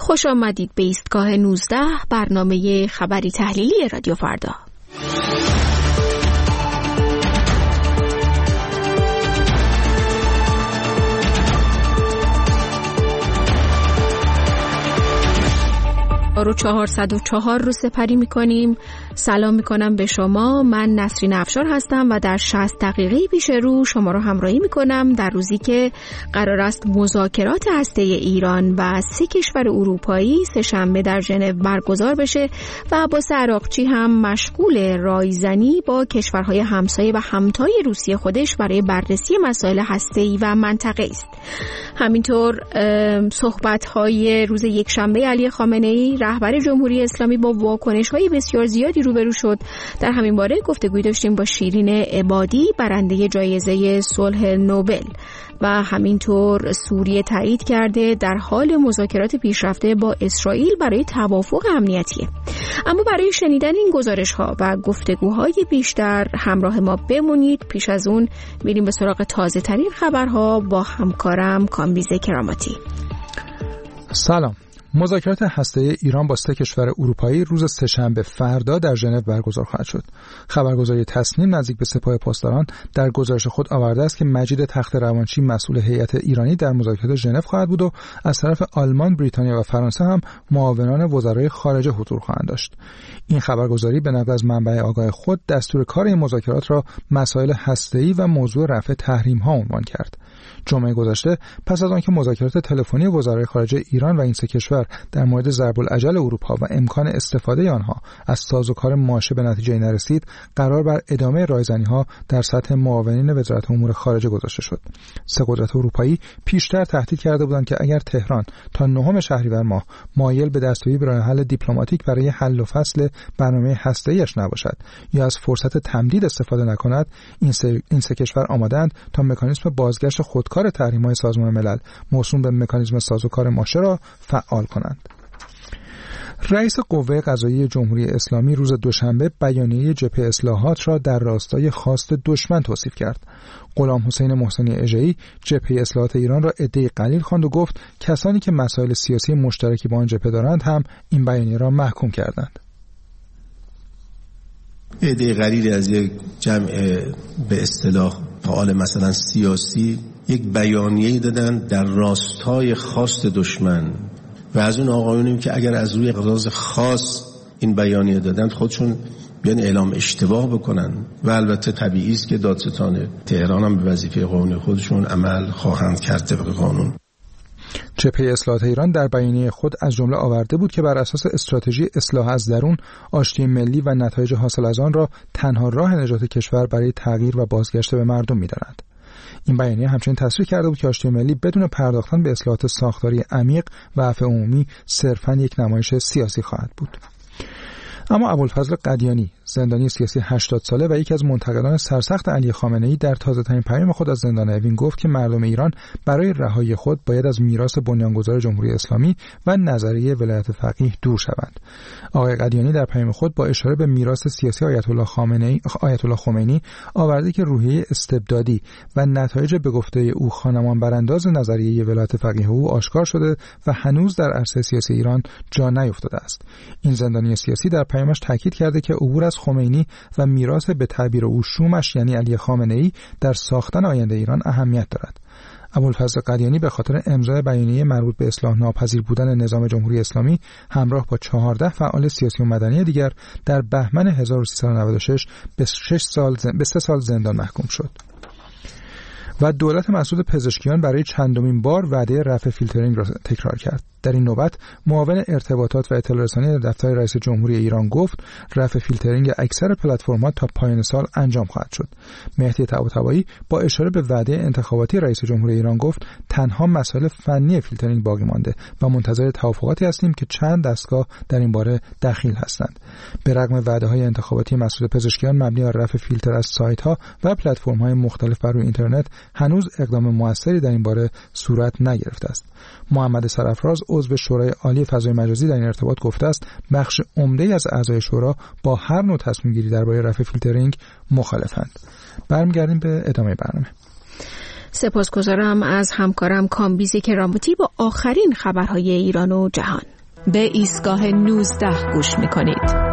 خوش آمدید به ایستگاه 19 برنامه خبری تحلیلی رادیو فردا. رو 404 رو سپری می‌کنیم. سلام می‌کنم به شما. من نسرین افشار هستم و در 60 دقیقه پیش رو شما رو همراهی می‌کنم در روزی که قرار است مذاکرات هسته‌ای ایران و 3 کشور اروپایی سه‌شنبه در ژنو برگزار بشه و عباس عراقچی هم مشغول رایزنی با کشورهای همسایه و همتای روسیه خودش برای بررسی مسائل هسته‌ای و منطقه‌ای است. همینطور صحبت‌های روز یکشنبه علی خامنه‌ای رهبر جمهوری اسلامی با واکنش‌های بسیار زیادی روبرو شد. در همین باره گفتگوی داشتیم با شیرین عبادی، برنده جایزه صلح نوبل. و همینطور سوریه تایید کرده در حال مذاکرات پیشرفته با اسرائیل برای توافق امنیتیه. اما برای شنیدن این گزارش‌ها و گفتگوهای بیشتر همراه ما بمونید. پیش از اون میریم به سراغ تازه‌ترین خبرها با همکارم کامبیز کراماتی. سلام. مذاکرات هسته‌ای ایران با 3 کشور اروپایی روز سه‌شنبه فردا در ژنو برگزار خواهد شد. خبرگزاری تصنیم نزدیک به سپاه پاسداران در گزارش خود آورده است که مجید تخت روانچی مسئول هیئت ایرانی در مذاکرات ژنو خواهد بود و از طرف آلمان، بریتانیا و فرانسه هم معاونان وزرای خارجه حضور خواهند داشت. این خبرگزاری به نقل از منبع آگاه خود دستور کار این مذاکرات را مسائل هسته‌ای و موضوع رفع تحریم‌ها عنوان کرد. جمعه گذشته پس از آنکه مذاکرات تلفنی وزرای خارجه ایران و این 3 کشور در مورد ضرب الاجل اروپا و امکان استفاده آنها از سازوکار ماشه به نتیجه نرسید، قرار بر ادامه رایزنی‌ها در سطح معاونین وزارت امور خارجه گذاشته شد. 3 قدرت اروپایی پیشتر تهدید کرده بودند که اگر تهران تا 9 شهریور ماه مایل به دستیابی به راه حل دیپلماتیک برای حل و فصل برنامه هسته‌ایش نباشد یا از فرصت تمدید استفاده نکند، این 3 کشور آماده‌اند تا مکانیزم بازگشت خودکار تحریم‌های سازمان ملل موسوم به مکانیزم سازوکار ماشه را فعال کنند. رئیس قوه قضاییه جمهوری اسلامی روز دوشنبه بیانیه جبهه اصلاحات را در راستای خواست دشمن توصیف کرد. غلام حسین محسنی اژه‌ای جبهه اصلاحات ایران را عده‌ای قلیل خواند و گفت کسانی که مسائل سیاسی مشترکی با آن جبهه دارند هم این بیانیه را محکوم کردند. عده‌ای قلیل از یک جمع به اصطلاح فعال مثلا سیاسی یک بیانیه‌ای دادن در راستای خواست دشمن و از اون آقایونیم که اگر از روی غرض خاص این بیانیه دادن خودشون بیان اعلام اشتباه بکنن و البته طبیعی است که دادستان تهران هم به وظیفه قانونی خودشون عمل خواهند کرد طبق قانون. جبهه اصلاحات ایران در بیانیه خود از جمله آورده بود که بر اساس استراتژی اصلاح از درون، آشتی ملی و نتایج حاصل از آن را تنها راه نجات کشور برای تغییر و بازگشت به مردم می‌داند. این بیانیه همچنین تصریح کرده بود که آشتی ملی بدون پرداختن به اصلاحات ساختاری عمیق و عفو عمومی صرفاً یک نمایش سیاسی خواهد بود. اما ابوالفضل قدیانی، زندانی سیاسی 80 ساله و یکی از منتقدان سرسخت علی خامنه‌ای، در تازه‌ترین پیام خود از زندان اوین گفت که مردم ایران برای رهایی خود باید از میراث بنیانگذار جمهوری اسلامی و نظریه ولایت فقیه دور شوند. آقای قدیانی در پیام خود با اشاره به میراث سیاسی آیت الله خمینی آورده که روحیه استبدادی و نتایج به گفته او خانمان برانداز نظریه ولایت فقیه او آشکار شده و هنوز در عرصه سیاسی ایران جا نیفتاده است. این زندانی سیاسی در پیامش تاکید کرده که عبور از خمینی و میراث به تعبیر او شومش یعنی علی خامنه‌ای در ساختن آینده ایران اهمیت دارد. ابوالفضل قدیانی به خاطر امضای بیانیه مربوط به اصلاح ناپذیر بودن نظام جمهوری اسلامی همراه با 14 فعال سیاسی و مدنی دیگر در بهمن 1396 به 3 سال زندان محکوم شد. و دولت مسعود پزشکیان برای چندمین بار وعده رفع فیلترینگ را تکرار کرد. در این نوبت معاون ارتباطات و اطلاع رسانی دفتر رئیس جمهوری ایران گفت رفع فیلترینگ اکثر پلتفرم‌ها تا پایان سال انجام خواهد شد. مهدی طباطبایی با اشاره به وعده انتخاباتی رئیس جمهوری ایران گفت تنها مسائل فنی فیلترینگ باقی مانده و منتظر توافقاتی هستیم که چند دستگاه در این باره دخیل هستند. به رغم وعده‌های انتخاباتی مسعود پزشکیان مبنی بر رفع فیلتر از سایت‌ها و پلتفرم‌های مختلف بر روی اینترنت هنوز اقدام موثری در این باره صورت نگرفته است. محمد سرافراز عضو شورای عالی فضای مجازی در این ارتباط گفته است بخش عمده‌ای از اعضای شورا با هر نوع تصمیم گیری درباره رفع فیلترینگ مخالفند. برمیگردیم به ادامه برنامه. سپاسگزارم از همکارم کامبیز کراماتی با آخرین خبرهای ایران و جهان. به ایستگاه 19 گوش می‌کنید.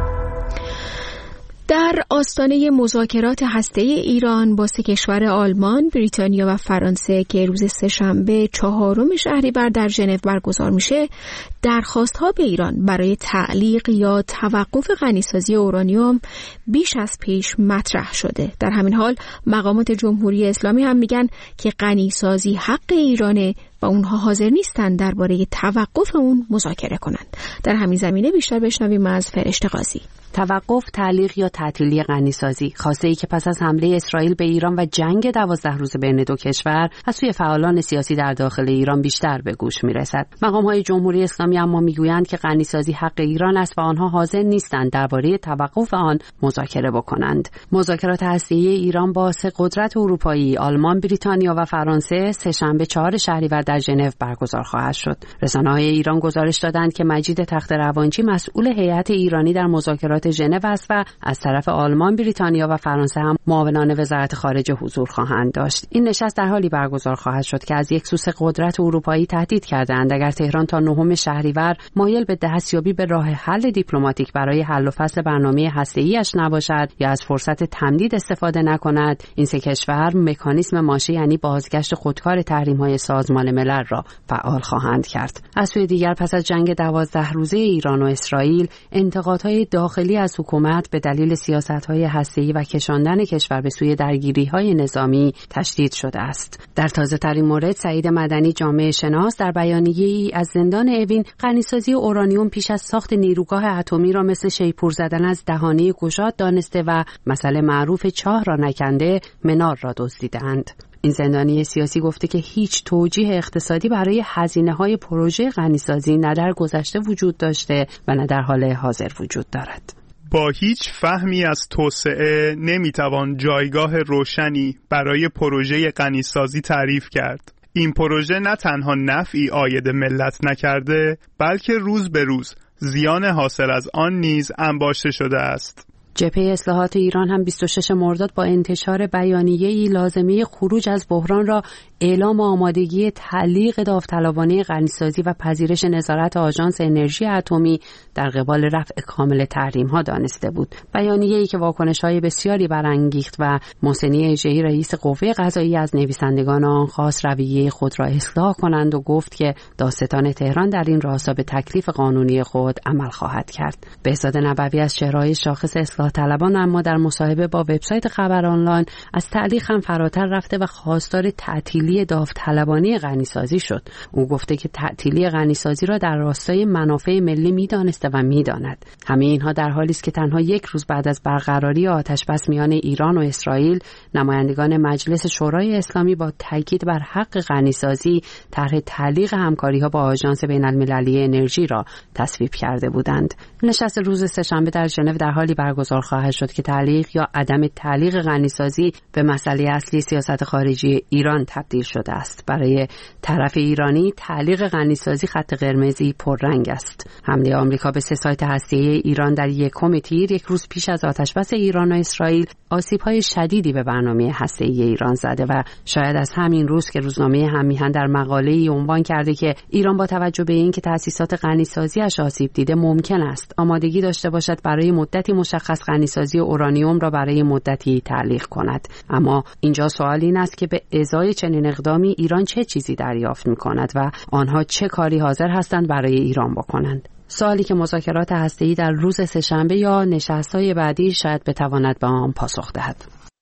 در آستانه مذاکرات هسته‌ای ایران با سه کشور آلمان، بریتانیا و فرانسه که روز سه‌شنبه 4 شهریور در ژنو برگزار میشه، درخواست‌ها به ایران برای تعلیق یا توقف غنیسازی اورانیوم بیش از پیش مطرح شده. در همین حال مقامات جمهوری اسلامی هم میگن که غنیسازی حق ایرانه و اونها حاضر نیستن درباره توقف اون مذاکره کنند. در همین زمینه بیشتر بشنویم از فرشته قاضی. توقف، تعلیق یا تعطیلی غنیسازی خاصه‌ای که پس از حمله اسرائیل به ایران و جنگ 12 روزه بین دو کشور از سوی فعالان سیاسی در داخل ایران بیشتر به گوش میرسد. مقام‌های جمهوری اسلامی اما میگویند که غنیسازی حق ایران است و آنها حاضر نیستند درباره توقف آن مذاکره بکنند. مذاکرات هسته‌ای ایران با سه قدرت اروپایی، آلمان، بریتانیا و فرانسه سه‌شنبه 4 شهریور در ژنو برگزار خواهد شد. رسانه‌های ایران گزارش دادند که مجید تخت‌روانچی مسئول هیئت ایرانی در مذاکرات ژنو است و از طرف آلمان، بریتانیا و فرانسه هم معاونان وزارت خارجه حضور خواهند داشت. این نشست در حالی برگزار خواهد شد که از یک سو قدرت اروپایی تهدید کردند اگر تهران تا 9 شهریور مایل به دستیابی به راه حل دیپلماتیک برای حل و فصل برنامه هسته‌ای‌اش نباشد یا از فرصت تمدید استفاده نکند، این سه کشور مکانیزم ماشه یعنی بازگشت خودکار تحریم‌های سازمان ملل را فعال خواهند کرد. از سوی دیگر پس از جنگ 12 روزه ایران و اسرائیل، انتقادهای داخلی از حکومت به دلیل سیاست‌های هسته‌ای و کشاندن کشور به سوی درگیری‌های نظامی تشدید شده است. در تازه‌ترین مورد سعید مدنی جامعه شناس در بیانیه‌ای از زندان اوین غنیسازی اورانیوم پیش از ساخت نیروگاه اتمی را مثل شیپور زدن از دهانه گشاد دانسته و مسئله معروف چاه را نکنده منار را دزدیدند. این زندانی سیاسی گفته که هیچ توجیه اقتصادی برای هزینه‌های پروژه غنیسازی نه در گذشته وجود داشته و نه در حال حاضر وجود دارد. با هیچ فهمی از توسعه نمیتوان جایگاه روشنی برای پروژه غنیسازی تعریف کرد. این پروژه نه تنها نفعی عاید ملت نکرده، بلکه روز به روز زیان حاصل از آن نیز انباشته شده است. جبهه اصلاحات ایران هم 26 مرداد با انتشار بیانیه‌ای لازمه خروج از بحران را اعلام آمادگی تعلیق داوطلبانه غنیسازی و پذیرش نظارت آژانس انرژی اتمی در قبال رفع کامل تحریم‌ها دانسته بود. بیانیه‌ای که واکنش‌های بسیاری برانگیخت و محسنی اژه‌ای رئیس قوه قضاییه از نویسندگان آن خواست رویه خود را اصلاح کنند و گفت که دادستان تهران در این راستا به تکلیف قانونی خود عمل خواهد کرد. بهزاد نبوی از چهره‌های شاخص اصلاح طلبان اما در مصاحبه با وبسایت خبر آنلاین از تعلیق هم فراتر رفته و خواستار تعطیلی داوطلبانه غنیسازی شد. او گفته که تعطیلی غنیسازی را در راستای منافع ملی می‌دانسته و می‌داند. همه اینها در حالی است که تنها یک روز بعد از برقراری آتش‌بس میان ایران و اسرائیل، نمایندگان مجلس شورای اسلامی با تاکید بر حق غنیسازی طرح تعلیق همکاری‌ها با آژانس بین‌المللی انرژی را تصویب کرده بودند. نشست روز سه‌شنبه در ژنو در حالی برگزار خواهد شد که تعلیق یا عدم تعلیق غنیسازی به مسئله اصلی سیاست خارجی ایران تبدیل شده است. برای طرف ایرانی تعلیق غنیسازی خط قرمزی پررنگ است. حمله آمریکا به 3 سایت هسته‌ای ایران در 1 تیر، یک روز پیش از آتش‌بس ایران و اسرائیل، آسیب‌های شدیدی به برنامه هسته‌ای ایران زده و شاید از همین روز که روزنامه هم‌میهن در مقاله‌ای عنوان کرده که ایران با توجه به اینکه تأسیسات غنیسازی‌اش آسیب دیده ممکن است آمادگی داشته باشد برای مدتی مشخص غنیسازی اورانیوم را برای مدتی تعلیق کند. اما اینجا سوال این است که به ازای چنین اقدامی ایران چه چیزی دریافت می‌کند و آنها چه کاری حاضر هستند برای ایران بکنند؟ سوالی که مذاکرات هسته‌ای در روز سه‌شنبه یا نشست‌های بعدی شاید بتواند به آن پاسخ دهد.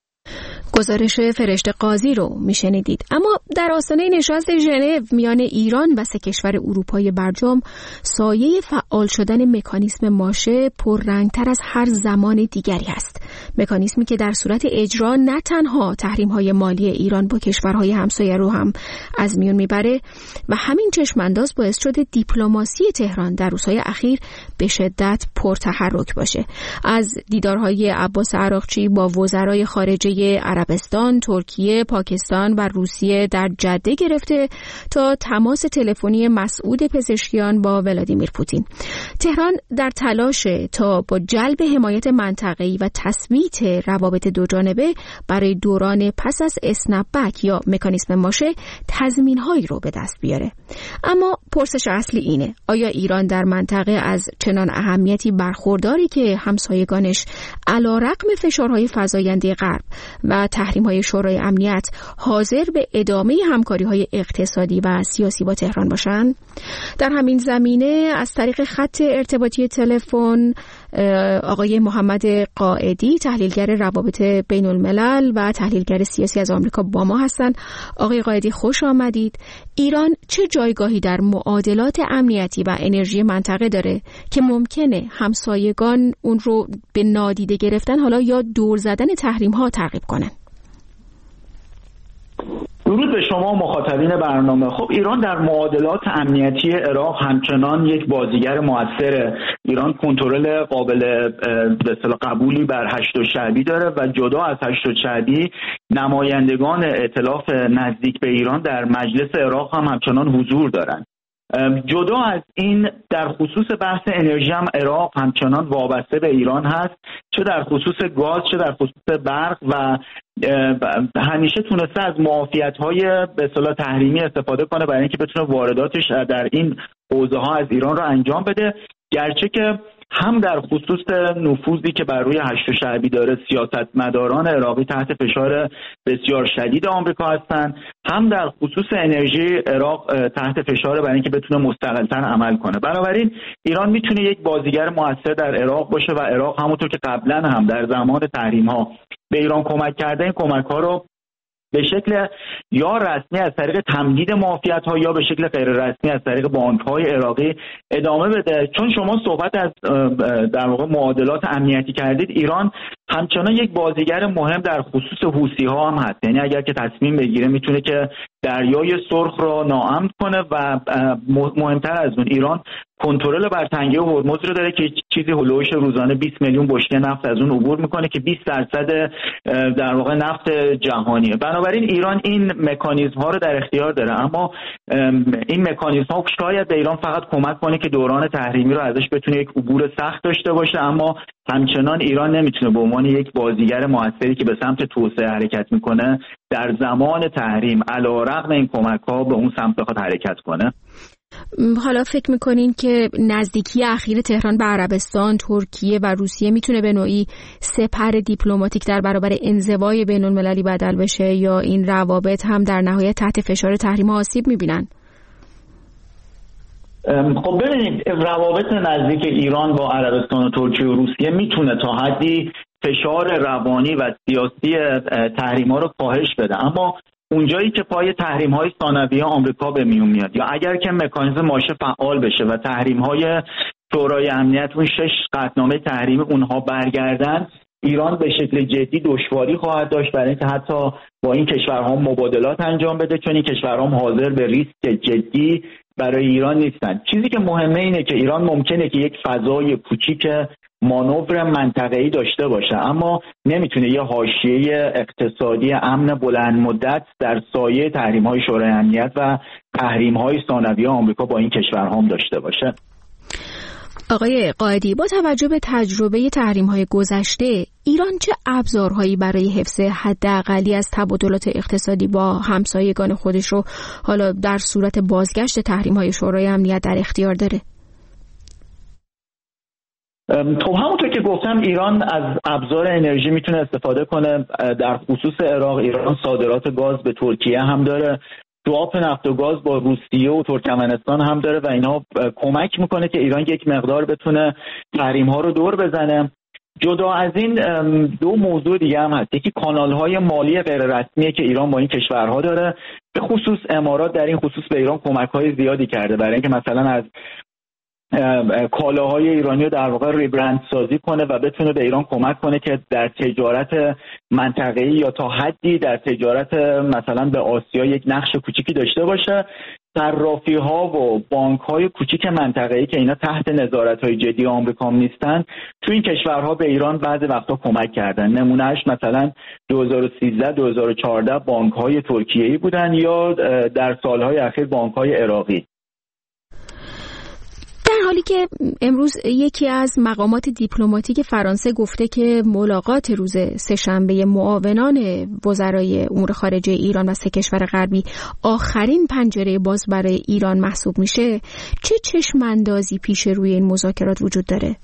گزارش فرشته قاضی رو میشنیدید. اما در آستانه نشست ژنو میان ایران و 3 کشور اروپای برجام، سایه فعال شدن مکانیزم ماشه پررنگتر از هر زمان دیگری است. مکانیزمی که در صورت اجرا نه تنها تحریم‌های مالی ایران با کشورهای همسایه رو هم از میون میبره و همین چشمانداز باعث شده دیپلماسی تهران در روزهای اخیر به شدت پرتحرک باشه. از دیدارهای عباس عراقچی با وزرای خارجه عربستان، ترکیه، پاکستان و روسیه در جده گرفته تا تماس تلفنی مسعود پزشکیان با ولادیمیر پوتین. تهران در تلاش تا با جلب حمایت منطقه‌ای و تثبیت روابط دوجانبه برای دوران پس از اسنپ بک یا مکانیسم ماشه تضمین‌هایی رو به دست بیاره. اما پرسش اصلی اینه: آیا ایران در منطقه از چنان اهمیتی برخورداری که همسایگانش علیرغم فشارهای فزاینده غرب و تحریم‌های شورای امنیت حاضر به ادامه همکاری‌های اقتصادی و سیاسی با تهران باشند؟ در همین زمینه از طریق خط ارتباطی تلفن آقای محمد قائدی، تحلیلگر روابط بین الملل و تحلیلگر سیاسی از آمریکا با ما هستند. آقای قائدی خوش آمدید. ایران چه جایگاهی در معادلات امنیتی و انرژی منطقه داره که ممکنه همسایگان اون رو به نادیده گرفتن حالا یا دور زدن تحریم ها ترغیب کنن؟ درود به شما مخاطبین برنامه. خب ایران در معادلات امنیتی عراق همچنان یک بازیگر موثره. ایران کنترل قابل به اصطلاح قبولی بر هشت شعبی داره و جدا از هشت شعبی نمایندگان ائتلاف نزدیک به ایران در مجلس عراق هم همچنان حضور دارند. جدا از این در خصوص بحث انرژی هم عراق همچنان وابسته به ایران هست، چه در خصوص گاز چه در خصوص برق، و همیشه تونسته از معافیت‌های به اصطلاح تحریمی استفاده کنه برای اینکه بتونه وارداتش در این حوزه ها از ایران رو انجام بده. گرچه که هم در خصوص نفوذی که بر روی هشت شعبی داره سیاستمداران عراقی تحت فشار بسیار شدید آمریکا هستند، هم در خصوص انرژی عراق تحت فشار برای اینکه بتونه مستقل‌تر عمل کنه. بنابراین ایران میتونه یک بازیگر موثر در عراق باشه و عراق همونطور که قبلا هم در زمان تحریم‌ها به ایران کمک کرده، این کمک‌ها رو به شکل یا رسمی از طریق تمدید معافیت‌ها یا به شکل غیر رسمی از طریق بانک‌های عراقی ادامه بده. چون شما صحبت از در واقع معادلات امنیتی کردید، ایران همچنان یک بازیگر مهم در خصوص حوثی‌ها هم هست. یعنی اگر که تصمیم بگیره میتونه که دریای سرخ را ناامن کنه و مهمتر از اون ایران کنترل بر تنگه هرمز رو داره که چیزی هولوش روزانه 20 میلیون بشکه نفت از اون عبور میکنه که 20% در واقع نفت جهانیه. بنابراین ایران این مکانیزم ها رو در اختیار داره، اما این مکانیزم ها شاید به ایران فقط کمک کنه که دوران تحریمی رو ازش بتونه یک عبور سخت داشته باشه، اما همچنان ایران نمیتونه به عنوان یک بازیگر موثری که به سمت توسعه حرکت میکنه در زمان تحریم علیرغم این کمک‌ها به اون سمت بخواد حرکت کنه. حالا فکر میکنین که نزدیکی اخیر تهران به عربستان، ترکیه و روسیه میتونه به نوعی سپر دیپلماتیک در برابر انزوای بین المللی بدل بشه یا این روابط هم در نهایت تحت فشار تحریم آسیب میبینن؟ خب ببینید، روابط نزدیک ایران با عربستان و ترکیه و روسیه میتونه تا حدی فشار روانی و سیاسی تحریم‌ها رو کاهش بده، اما اونجایی که پای تحریم‌های ثانویه آمریکا به میون میاد یا اگر که مکانیزم ماشه فعال بشه و تحریم‌های شورای امنیت اون 6 قطعنامه تحریمی اونها برگردن، ایران به شکل جدی دشواری خواهد داشت برای اینکه حتی با این کشورها مبادلات انجام بده، چون این کشورها حاضر به ریسک جدی برای ایران نیستن. چیزی که مهمه اینه که ایران ممکنه که یک فضای کوچیک مانور منطقه‌ای داشته باشه، اما نمیتونه یه حاشیه اقتصادی امن بلند مدت در سایه تحریم‌های شورای امنیت و تحریم‌های ثانویه آمریکا با این کشورها هم داشته باشه. آقای قائدی، با توجه به تجربه تحریم‌های گذشته، ایران چه ابزارهایی برای حفظ حداقلی از تبادلات اقتصادی با همسایگان خودش رو حالا در صورت بازگشت تحریم‌های شورای امنیت در اختیار داره؟ خب همونطور که گفتم ایران از ابزار انرژی میتونه استفاده کنه. در خصوص عراق، ایران صادرات گاز به ترکیه هم داره، سواپ نفت و گاز با روسیه و ترکمنستان هم داره و اینها کمک میکنه که ایران یک مقدار بتونه تحریم ها رو دور بزنه. جدا از این دو موضوع دیگه هم هست. یکی کانال‌های مالی غیر رسمیه که ایران با این کشورها داره، به خصوص امارات در این خصوص به ایران کمک‌های زیادی کرده برای اینکه مثلا از کالاهای ایرانی رو در واقع ریبرند سازی کنه و بتونه به ایران کمک کنه که در تجارت منطقه‌ای یا تا حدی در تجارت مثلا به آسیا یک نقش کوچیکی داشته باشه. صرافی‌ها و بانک‌های کوچیک منطقه‌ای که اینا تحت نظارت‌های جدی آمریکا نیستن، تو این کشورها به ایران بعضی وقتا کمک کردن. نمونهش مثلا 2013 2014 بانک‌های ترکیه‌ای بودن یا در سال‌های اخیر بانک‌های عراقی. در حال حالی که امروز یکی از مقامات دیپلماتیک فرانسه گفته که ملاقات روز سه‌شنبه معاونان وزرای امور خارجه ایران و 3 کشور غربی آخرین پنجره باز برای ایران محسوب میشه، چه چشم‌اندازی پیش روی این مذاکرات وجود داره؟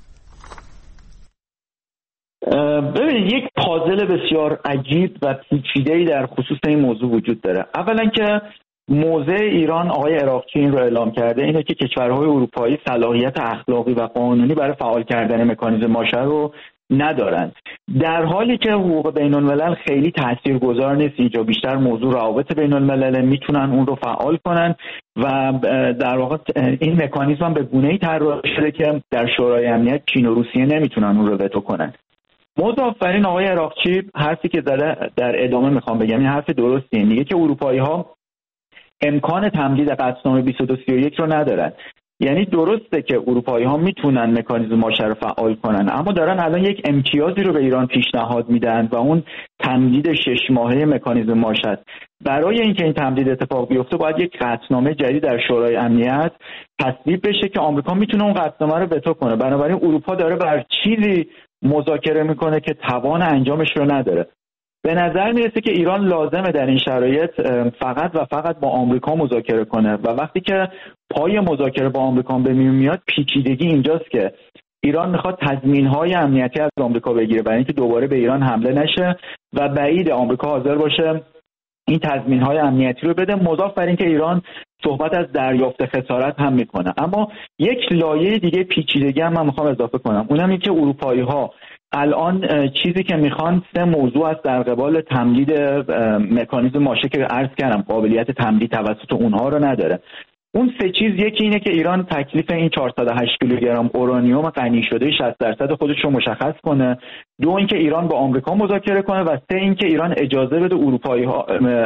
ببینید، یک پازل بسیار عجیب و پیچیده‌ای در خصوص این موضوع وجود داره. اولا که موضع ایران، آقای عراقچی این رو اعلام کرده، اینه که کشورهای اروپایی صلاحیت اخلاقی و قانونی برای فعال کردن مکانیزم ماشه رو ندارند، در حالی که حقوق بین الملل خیلی تاثیرگذار نیست اینجا، بیشتر موضوع روابط بین الملل، میتونن اون رو فعال کنن و در واقع این مکانیزم به گونه‌ای طراحی شده که در شورای امنیت چین و روسیه نمیتونن اون رو وتو کنن. مضافرین آقای عراقچی حرفی که در ادامه میخوام بگم این حرف درستیه، میگه که اروپایی‌ها امکان تمدید قطعنامه 2231 رو ندارن. یعنی درسته که اروپایی‌ها میتونن مکانیزم ماشه رو فعال کنن، اما دارن الان یک امتیازی رو به ایران پیشنهاد میدن و اون تمدید 6 ماهه مکانیزم ماشه است. برای اینکه این تمدید اتفاق بیفته باید یک قطعنامه جدید در شورای امنیت تصویب بشه که آمریکا میتونه اون قطعنامه رو وتو کنه. بنابراین اروپا داره بر چیزی مذاکره میکنه که توان انجامش رو نداره. به نظر میرسه که ایران لازمه در این شرایط فقط و فقط با آمریکا مذاکره کنه و وقتی که پای مذاکره با آمریکا به میون میاد، پیچیدگی اینجاست که ایران میخواد تضمین‌های امنیتی از آمریکا بگیره برای اینکه دوباره به ایران حمله نشه و بعید آمریکا حاضر باشه این تضمین‌های امنیتی رو بده. مضاف بر اینکه ایران صحبت از دریافت خسارت هم میکنه. اما یک لایه دیگه پیچیدگی هم من میخوام اضافه کنم، اونم اینه که اروپایی‌ها الان چیزی که میخوان 3 موضوع است در قبال تمدید مکانیزم ماشه که عرض کردم قابلیت تمدید توسط اونها رو نداره. اون 3 چیز، یکی اینه که ایران تکلیف این 408 کیلوگرم اورانیوم غنی شده 60% خودش رو مشخص کنه، 2 اینکه ایران با آمریکا مذاکره کنه و 3 اینکه ایران اجازه بده اروپایی‌ها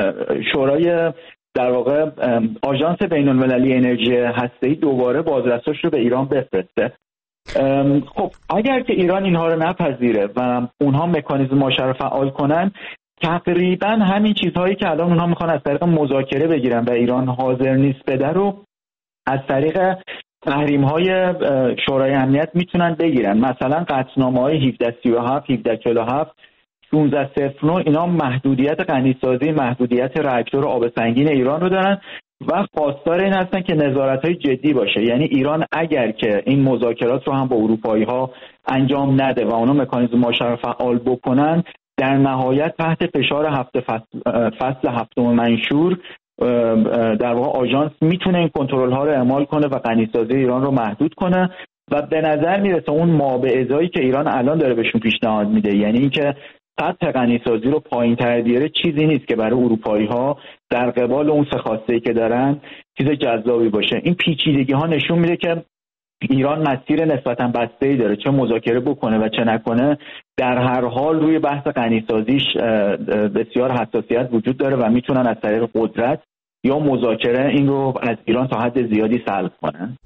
شورای در واقع آژانس بین‌المللی انرژی هسته‌ای دوباره بازرسیش رو به ایران بفرسته. خب اگر که ایران اینها رو نپذیره و اونها مکانیزم ماشه رو فعال کنن، تقریبا همین چیزهایی که الان اونها میخوان از طریق مذاکره بگیرن و ایران حاضر نیست بده رو از طریق تحریم‌های شورای امنیت میتونن بگیرن. مثلا قطعنامه‌های 1737 1747 1609 اینا محدودیت غنیسازی، محدودیت راکتور آب سنگین ایران رو دارن و خواستار این هستن که نظارت‌های جدی باشه. یعنی ایران اگر که این مذاکرات رو هم با اروپایی‌ها انجام نده و اونا مکانیزم ماشه رو فعال بکنن، در نهایت تحت فشار فصل 7 منشور در واقع آژانس میتونه این کنترل‌ها رو اعمال کنه و غنیسازی ایران رو محدود کنه و به نظر میرسه اون مابعضایی که ایران الان داره بهشون پیشنهاد میده، یعنی اینکه سطح غنیسازی رو پایین‌تر بیاره، چیزی نیست که برای اروپایی‌ها در قبال اون 3 خواسته‌ای که دارن چیز جذابی باشه. این پیچیدگی‌ها نشون میده که ایران مسیر نسبتاً بسته‌ای داره، چه مذاکره بکنه و چه نکنه، در هر حال روی بحث غنیسازیش بسیار حساسیت وجود داره و میتونن از طریق قدرت یا مذاکره این رو از ایران تا حد زیادی سلب کنن.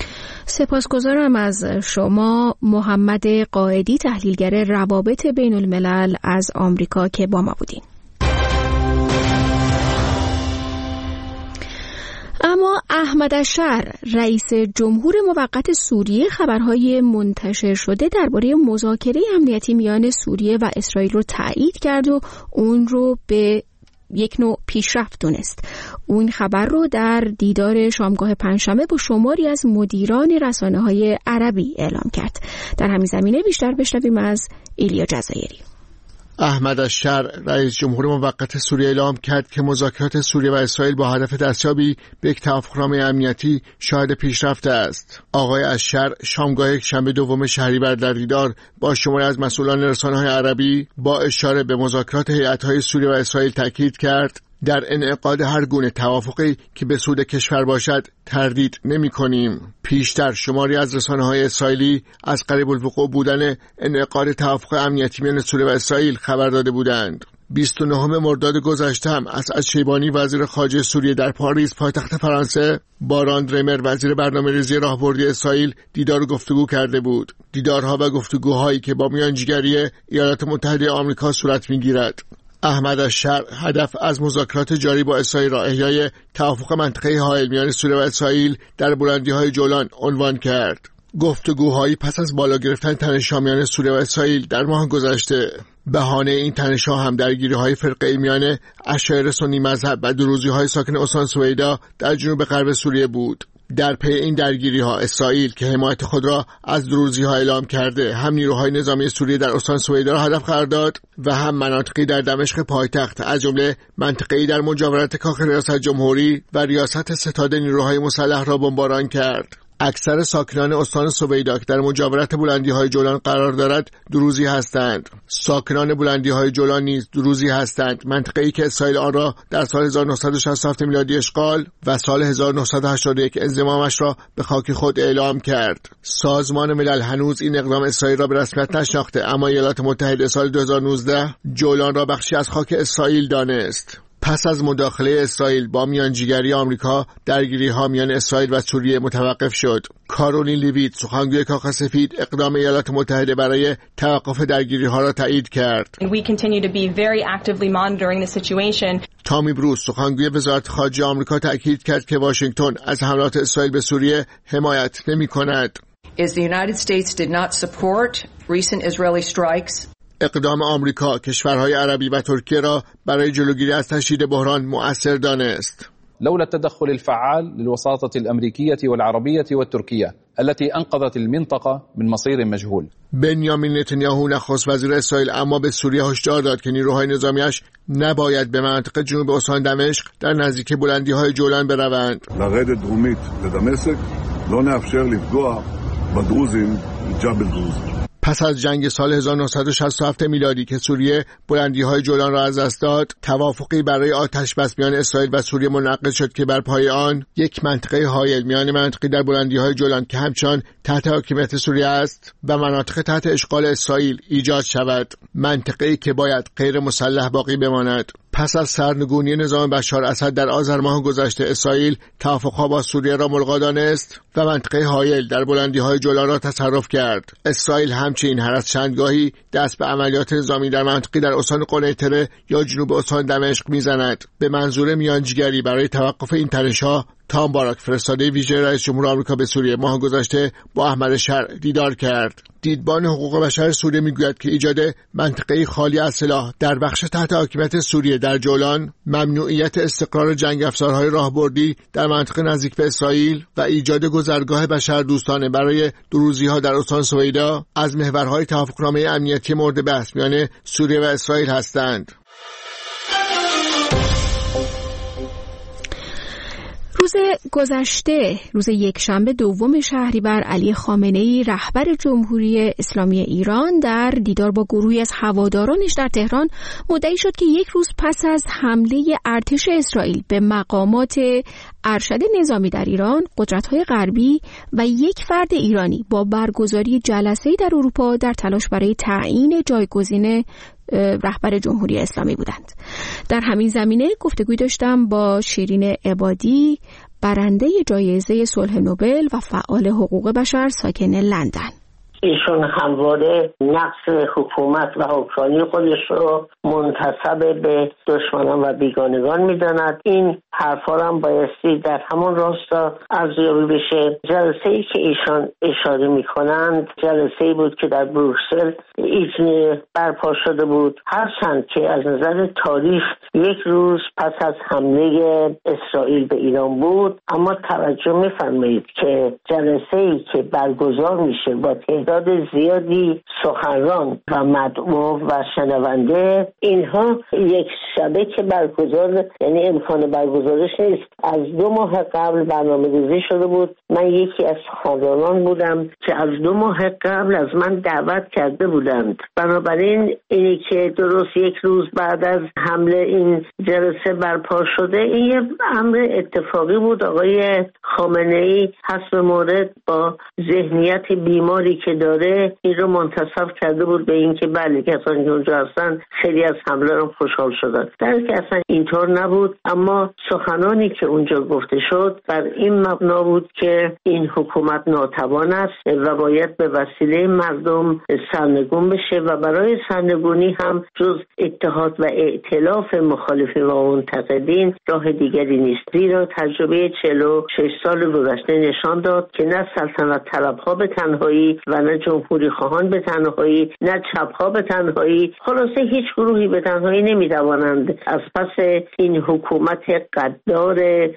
سپاسگزارم از شما محمد قائدی، تحلیلگر روابط بین الملل از آمریکا که با ما بودین. اما احمد الشر رئیس جمهور موقت سوریه خبرهای منتشر شده درباره مذاکره امنیتی میان سوریه و اسرائیل رو تایید کرد و اون رو به یک نوع پیشرفت دونست. اون خبر رو در دیدار شامگاه پنجشنبه با شماری از مدیران رسانه‌های عربی اعلام کرد. در همین زمینه بیشتر بشنویم از ایلیا جزایری. احمد الشر رئیس جمهور موقت سوریه اعلام کرد که مذاکرات سوریه و اسرائیل با هدف دستیابی به یک توافقنامه امنیتی شاهد پیشرفت است. آقای الشر شامگاه یکشنبه 2 شهریور در دیدار با شماری از مسئولان رسانه‌های عربی با اشاره به مذاکرات هیئت‌های سوریه و اسرائیل تاکید کرد در انعقاد هر گونه توافقی که به سود کشور باشد تردید نمی‌کنیم. پیشتر شماری از رسانه‌های اسرائیلی از قریب الوقوع بودن انعقاد توافق امنیتی میان سوریه و اسرائیل خبر داده بودند. 29 مرداد گذشته هم اسعد شیبانی وزیر خارجه سوریه در پاریس پایتخت فرانسه با راند ریمر وزیر برنامه‌ریزی راهبردی اسرائیل دیدار و گفتگو کرده بود. دیدارها و گفتگوهایی که با میانجیگری ایالات متحده آمریکا صورت می‌گیرد. احمد الشر هدف از مذاکرات جاری با اسرائیل را احیای توافق منطقه‌ای حائل میان سوریه و اسرائیل در بلندی‌های جولان عنوان کرد. گفتگوهایی پس از بالا گرفتن تنش‌ها سوریه و اسرائیل در ماه گذشته. بهانه این تنش‌ها هم درگیری‌های فرقه‌ای میان اشاعره سنی مذهب و دروزی‌های ساکن استان سویدا در جنوب غرب سوریه بود. در پی این درگیری‌ها اسرائیل که حمایت خود را از دروزی‌ها اعلام کرده، هم نیروهای نظامی سوریه در استان سویدا را هدف قرار داد و هم مناطقی در دمشق پایتخت، از جمله منطقه‌ای در مجاورت کاخ ریاست جمهوری و ریاست ستاد نیروهای مسلح را بمباران کرد. اکثر ساکنان استان سویدا که در مجاورت بلندی‌های جولان قرار دارد دروزی هستند. ساکنان بلندی‌های جولان نیز دروزی هستند، منطقه‌ای که اسرائیل آن را در سال 1967 میلادی اشغال و سال 1981 انضمامش را به خاک خود اعلام کرد. سازمان ملل هنوز این اقدام اسرائیل را به رسمیت نشناخته، اما ایالات متحده سال 2019 جولان را بخشی از خاک اسرائیل دانست. پس از مداخله اسرائیل با میانجیگری آمریکا، درگیری‌ها میان اسرائیل و سوریه متوقف شد. کارولین لیویت، سخنگوی کاخ سفید، اقدام ایالات متحده برای توقف درگیری‌ها را تایید کرد. تامی بروس، سخنگوی وزارت خارجه آمریکا، تاکید کرد که واشنگتن از حملات اسرائیل به سوریه حمایت نمی‌کند. اقدام آمریکا کشورهای عربی و ترکیه را برای جلوگیری از تشدید بحران مؤثر دانست. لولا التدخل الفعال للوساطة الأمريكية والعربية والتركية التي أنقذت المنطقة من مصير مجهول. بنیامین نتانیاهو نخست وزیر اسرائیل اما به سوریه هشدار داد که نیروهای نظامیش نباید به منطقه جنوب استان دمشق در نزدیکی بلندی‌های جولان بروند. לרדת דרומית לדמשק לא נאפשר לפגוע בדרוזים בג'בל דרוז. پس از جنگ سال 1967 میلادی که سوریه بلندی‌های جولان را از دست داد، توافقی برای آتش بس میان اسرائیل و سوریه منعقد شد که بر پای آن یک منطقه حایل میان منطقی در بلندی‌های جولان که همچنان تحت حاکمیت سوریه است و مناطق تحت اشغال اسرائیل ایجاد شود، منطقه‌ای که باید غیر مسلح باقی بماند. پس از سرنگونی نظام بشار اسد در آذر ماه گذشته، اسرائیل توافق‌ها با سوریه را ملغا دانست و منطقه حایل در بلندی‌های جولان را تصرف کرد. اسرائیل همچنین هر از چندگاهی دست به عملیات نظامی در منطقی در استان قنیطره یا جنوب استان دمشق می‌زند به منظور میانجیگری برای توقف این تنش‌ها. تام باراک، فرستاده ویژه رئیس جمهور آمریکا به سوریه، ماه گذشته با احمد شر دیدار کرد. دیدبان حقوق بشر سوریه میگوید که ایجاد منطقه‌ای خالی از سلاح در بخش تحت حاکمیت سوریه در جولان، ممنوعیت استقرار جنگ افزارهای راهبردی در منطقه نزدیک به اسرائیل و ایجاد گذرگاه بشردوستانه برای دروزی‌ها در استان سویدا از محورهای توافقنامه امنیتی مورد بحث میان سوریه و اسرائیل هستند. روز گذشته، روز یکشنبه دوم شهریور، علی خامنه‌ای رهبر جمهوری اسلامی ایران در دیدار با گروهی از هوادارانش در تهران مدعی شد که یک روز پس از حمله ارتش اسرائیل به مقامات ارشد نظامی در ایران، قدرت‌های غربی و یک فرد ایرانی با برگزاری جلسه‌ای در اروپا در تلاش برای تعیین جایگزین رهبر جمهوری اسلامی بودند. در همین زمینه گفتگوی داشتم با شیرین عبادی، برنده جایزه صلح نوبل و فعال حقوق بشر ساکن لندن. ایشون همواره نقص حکومت و حکمرانی خودش رو منتسب به دشمنان و بیگانگان میداند. این حرفا هم بایستی در همون راستا ارزیابی بشه. جلسه‌ای که ایشان اشاره میکنند جلسه‌ای بود که در بروکسل ایزنی برپا شده بود، هرچند که از نظر تاریخ یک روز پس از حمله اسرائیل به ایران بود، اما توجه می‌فرمایید که جلسه‌ای که برگزار میشه با تعداد زیادی سخنران و مدعو و شنونده، اینها یک شبه که برگزار، یعنی امکان برگزارش نیست. از 2 ماه قبل برنامه‌ریزی شده بود. من یکی از سخنرانان بودم که از 2 ماه قبل از من دعوت کرده بودند. بنابراین اینی که درست یک روز بعد از حمله این جلسه برپا شده، این یه امر اتفاقی بود. آقای خامنه‌ای حسب مورد با ذهنیت بیماری که داره این رو منتسب کرده بود به اینکه بله کسانی که اونجا هستن خیلی از حمله رو خوشحال شدن، در حالی که اصلا اینطور نبود. اما سخنانی که اونجا گفته شد بر این مبنا بود که این حکومت ناتوان است و باید به وسیله مردم سرنگون بشه و برای سرنگونی هم جز اتحاد و ائتلاف مخالفین و منتقدین راه دیگری نیست. زیرا تجربه 46 سال گذشته نشان داد که نه سلطنت طلبها به تنهایی و نه جمهوری خواهان به تنهایی، نه چپها به تنهایی، خلاصه هیچ گروهی به تنهایی نمیتوانند از پس این حکومت قدار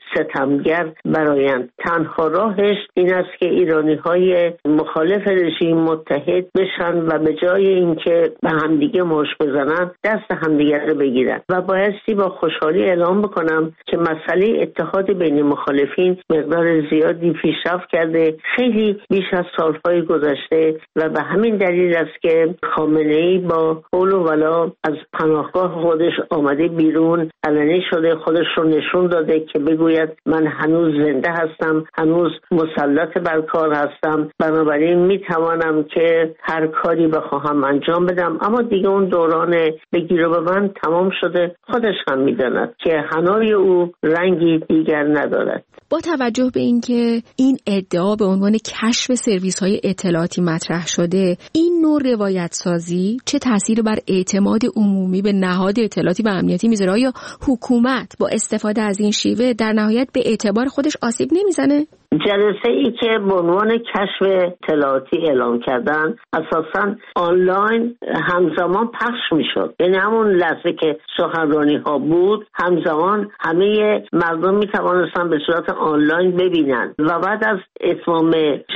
ستمگر برآیند. تنها راهش این است که ایرانی‌های مخالف رژیم متحد بشن و به جای اینکه به همدیگه مشت بزنن دست همدیگه رو بگیرن. و بایستی با خوشحالی اعلام بکنم که مسئله اتحاد بین مخالفین مقدار زیادی پیشرفت کرده، خیلی بیش از سالهای گذشته، و به همین دلیل است که خامنه‌ای با قول و ولا از پناهگاه خودش آمده بیرون، علنی شده، خودش رو نشون داده که بگوید من هنوز زنده هستم، هنوز مسلط بر کار هستم، بنابراین میتوانم که هر کاری بخواهم انجام بدم. اما دیگه اون دوران بگیر و ببند تمام شده. خودش هم میداند که حنای او رنگی دیگر ندارد. با توجه به اینکه این ادعا به عنوان کشف سرویس‌های اطلاعاتی مطرح شده، این نوع روایت سازی چه تأثیری بر اعتماد عمومی به نهاد اطلاعاتی و امنیتی میذاره؟ آیا حکومت با استفاده از این شیوه در نهایت به اعتبار خودش آسیب نمیزنه؟ جلسه ای که به عنوان کشف اطلاعاتی اعلام کردن اساساً آنلاین همزمان پخش میشد، یعنی همون لحظه که سخنرانی ها بود همزمان همه مردم میتوانستن به صورت آنلاین ببینن و بعد از اتمام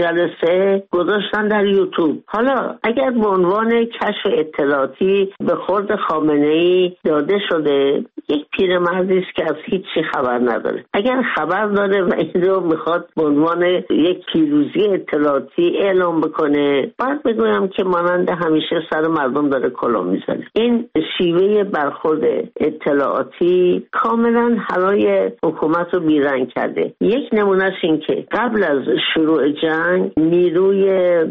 جلسه گذاشتن در یوتیوب. حالا اگر به عنوان کشف اطلاعاتی به خورد خامنه‌ای داده شده، یک پیرمردی است که از هیچی خبر نداره. اگر خبر داره و این رو میخواد به عنوان یک پیروزی اطلاعاتی اعلام بکنه، باید بگویم که مانند همیشه سر مردم داره کلاه میزنه. این شیوه برخورد اطلاعاتی کاملا حرای حکومت رو بیرنگ کرده. یک نمونهش این که قبل از شروع جنگ نیروی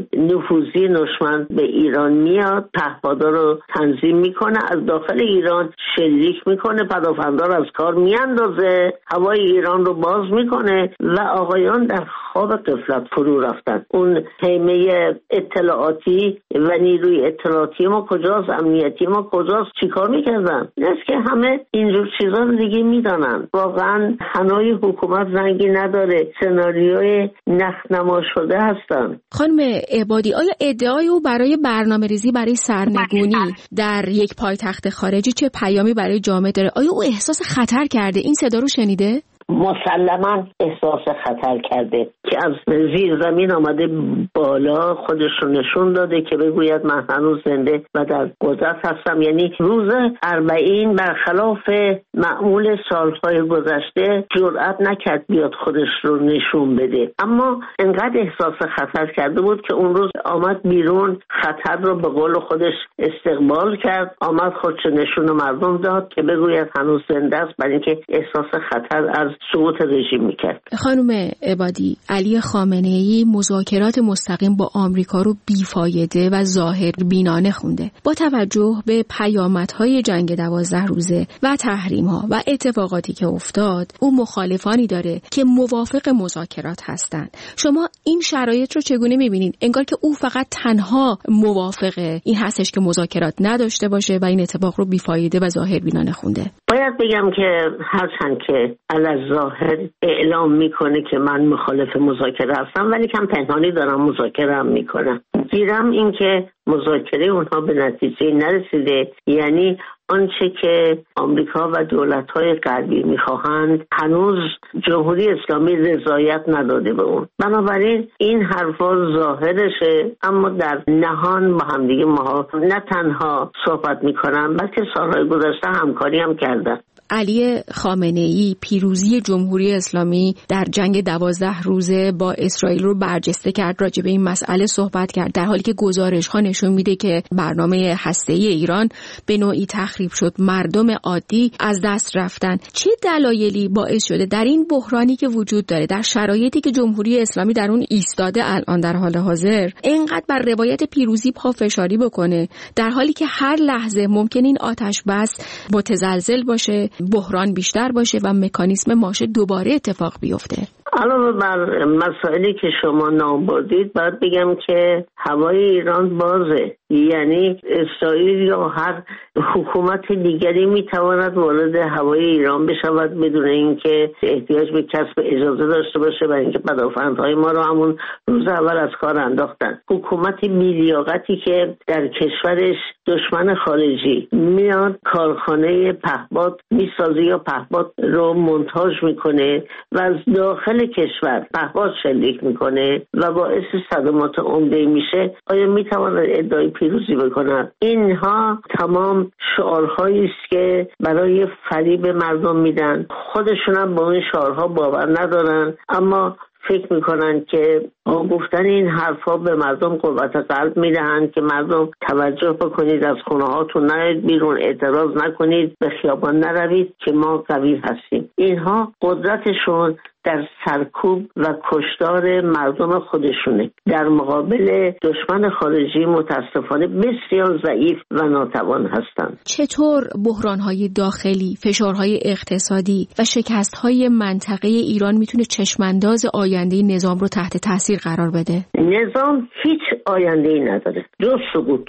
نفوذی دشمن به ایران میاد، پهپادا رو تنظیم میکنه، از داخل ایران شلیک میکنه، پدافندار از کار میاندازه، هوای ایران رو باز میکنه و آقایان در خواب غفلت فرو رفتن. اون خیمه اطلاعاتی و نیروی اطلاعاتی ما کجاست؟ امنیتی ما کجاست؟ چیکار میکردن؟ این است که همه اینجور چیزا رو دیگه میدانن. واقعا حنای حکومت رنگی نداره، سناریوی نخنما شده هستن. خانم عبادی، آیا ادعای او برای برنامه‌ریزی برای سرنگونی در یک پایتخت خارجی چه پیامی برای جامعه داره؟ آیا او احساس خطر کرده؟ این صدا رو شنیده؟ مسلماً احساس خطر کرده که از زیر زمین آمده بالا، خودش رو نشون داده که بگوید من هنوز زنده و در قدرت هستم. یعنی روز 40 برخلاف معمول سالهای گذشته جرأت نکرد بیاد خودش رو نشون بده، اما انقدر احساس خطر کرده بود که اون روز آمد بیرون، خطر رو به قول خودش استقبال کرد، آمد خودش نشون مردم داد که بگوید هنوز زنده است، برای اینکه احساس خطر از سقوط رژیم میکرد. خانم عبادی، علی خامنه‌ای مذاکرات مستقیم با آمریکا رو بیفایده و ظاهر بینانه خونده. با توجه به پیامدهای جنگ 12 روزه و تحریم‌ها و اتفاقاتی که افتاد، او مخالفانی داره که موافق مذاکرات هستند. شما این شرایط رو چگونه می‌بینید؟ انگار که او فقط تنها موافق این هستش که مذاکرات نداشته باشه و این اتفاق رو بیفایده و ظاهر بینانه خونده. باید بگم که هرچند که ظاهر اعلام میکنه که من مخالف مذاکره هستم، ولی کم پنهانی دارم مذاکره هم میکنم. گیرم این که مذاکره اونها به نتیجه نرسیده، یعنی آنچه که آمریکا و دولت‌های غربی می‌خواهند هنوز جمهوری اسلامی رضایت نداده به اون. بنابراین این حرفا ظاهرشه، اما در نهان با همدیگه ما نه تنها صحبت می‌کنن بلکه سالهای گذشته همکاری هم کردن. علی خامنه‌ای پیروزی جمهوری اسلامی در جنگ 12 روزه با اسرائیل رو برجسته کرد، راجع به این مسئله صحبت کرد، در حالی که گزارش‌ها نشون میده که برنامه هسته‌ای ایران به نوعی تخریب شد، مردم عادی از دست رفتن. چه دلایلی باعث شده در این بحرانی که وجود داره، در شرایطی که جمهوری اسلامی در اون ایستاده الان در حال حاضر، اینقدر بر روایت پیروزی پافشاری بکنه، در حالی که هر لحظه ممکن این آتش بس متزلزل باشه، بحران بیشتر باشه و مکانیزم ماشه دوباره اتفاق بیفته؟ علاوه بر مسائلی که شما نام بردید، باید بگم که هوای ایران بازه، یعنی اسرائیل یا هر حکومت دیگری میتواند وارد هوای ایران بشود بدون اینکه احتیاج به کسب اجازه داشته باشه و اینکه پدافندهای ما رو همون روز اول از کار انداختن. حکومت بی‌لیاقتی که در کشورش دشمن خارجی میاد کارخانه پهپاد میسازه یا پهپاد رو مونتاژ میکنه و از داخل کشور پهپاد شلیک میکنه و باعث صدمات عمده میشه، آیا میتواند ادعای پیروزی بکنند؟ اینها تمام شعارهایی است که برای فریب مردم میدن. خودشون هم با این شعارها باور ندارن، اما فکر میکنن که گفتن این حرفا به مردم قوت قلب میدهند که مردم توجه بکنید، از خونه هاتون نیاید بیرون، اعتراض نکنید، به خیابان نروید که ما قوی هستیم. اینها قدرتشون در سرکوب و کشتار مردم خودشونه، در مقابل دشمن خارجی متاسفانه بسیار ضعیف و ناتوان هستند. چطور بحران‌های داخلی، فشارهای اقتصادی و شکست‌های منطقه ایران میتونه چشمانداز آینده نظام رو تحت تاثیر قرار بده؟ نظام هیچ آینده‌ای نداره جز سقوط.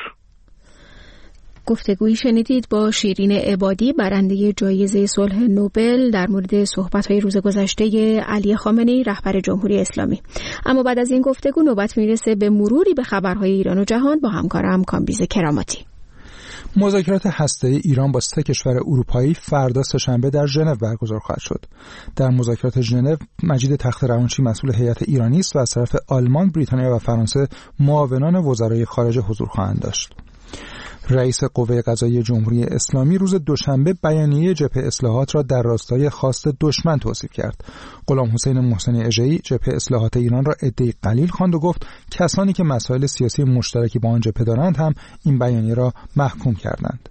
گفتگویی شنیدید با شیرین عبادی، برنده جایزه صلح نوبل، در مورد صحبت‌های روز گذشته علی خامنه‌ای رهبر جمهوری اسلامی. اما بعد از این گفتگو نوبت میرسه به مروری به خبرهای ایران و جهان با همکارم کامبیز کراماتی. مذاکرات هسته‌ای ایران با 3 کشور اروپایی فردا سه‌شنبه در ژنو برگزار خواهد شد. در مذاکرات ژنو مجید تخت‌روانچی مسئول هیئت ایرانی است و از طرف آلمان، بریتانیا و فرانسه معاونان وزرای خارجه حضور خواهند داشت. رئیس قوه قضاییه جمهوری اسلامی روز دوشنبه بیانیه جبهه اصلاحات را در راستای خواست دشمن توصیف کرد. غلام حسین محسنی اژه‌ای جبهه اصلاحات ایران را عده‌ای قلیل خواند و گفت کسانی که مسائل سیاسی مشترکی با آن جبهه دارند هم این بیانیه را محکوم کردند.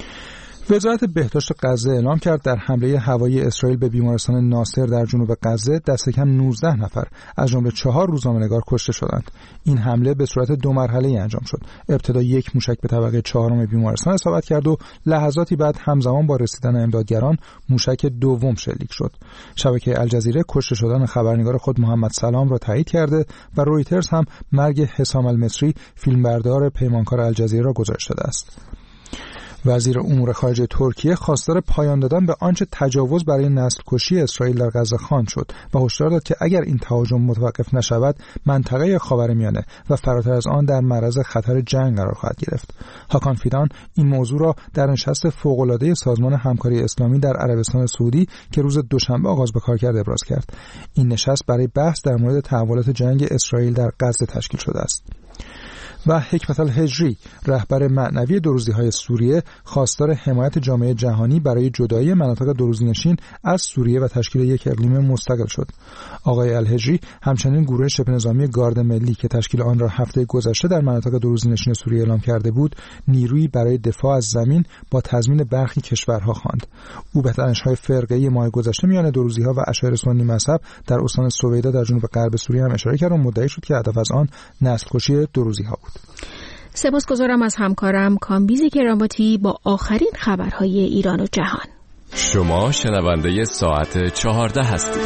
وزارت بهداشت غزه اعلام کرد در حمله هوایی اسرائیل به بیمارستان ناصر در جنوب غزه دست کم 19 نفر از جمله 4 روزنامه‌نگار کشته شدند. این حمله به صورت 2 مرحله‌ای انجام شد. ابتدا یک موشک به طبقه 4 بیمارستان اصابت کرد و لحظاتی بعد همزمان با رسیدن امدادگران موشک دوم شلیک شد. شبکه الجزیره کشته شدن خبرنگار خود محمد سلام را تایید کرده و رویترز هم مرگ حسام المصری فیلمبردار پیمانکار الجزیره را گزارش داده است. وزیر امور خارجه ترکیه خواستار پایان دادن به آنچه تجاوز برای نسل کشی اسرائیل در غزه خواند شد و هشدار داد که اگر این تهاجم متوقف نشود منطقه خاورمیانه و فراتر از آن در معرض خطر جنگ قرار خواهد گرفت. هاکان فیدان این موضوع را در نشست فوق‌العاده سازمان همکاری اسلامی در عربستان سعودی که روز دوشنبه آغاز به کار کرد ابراز کرد. این نشست برای بحث در مورد تحولات جنگ اسرائیل در غزه تشکیل شده است. و حکمت الهجری رهبر معنوی دوروزی‌های سوریه خواستار حمایت جامعه جهانی برای جدایی مناطق دوروزی‌نشین از سوریه و تشکیل یک اقلیم مستقل شد. آقای الهجری همچنین گروه شبه نظامی گارد ملی که تشکیل آن را هفته گذشته در مناطق دوروزی‌نشین سوریه اعلام کرده بود، نیرویی برای دفاع از زمین با تضمین برخی کشورها خواند. او به تنش‌های فرقه‌ای ماه گذشته میان دوروزی‌ها و اشایر سنی مذهب در استان سویدا در جنوب غرب سوریه هم اشاره کرد و مدعی شد که هدف از آن نسل‌کشی دوروزی‌ها بود. سپاسگزارم از همکارم کامبیز کراماتی با آخرین خبرهای ایران و جهان. شما شنونده ساعت 14 هستید.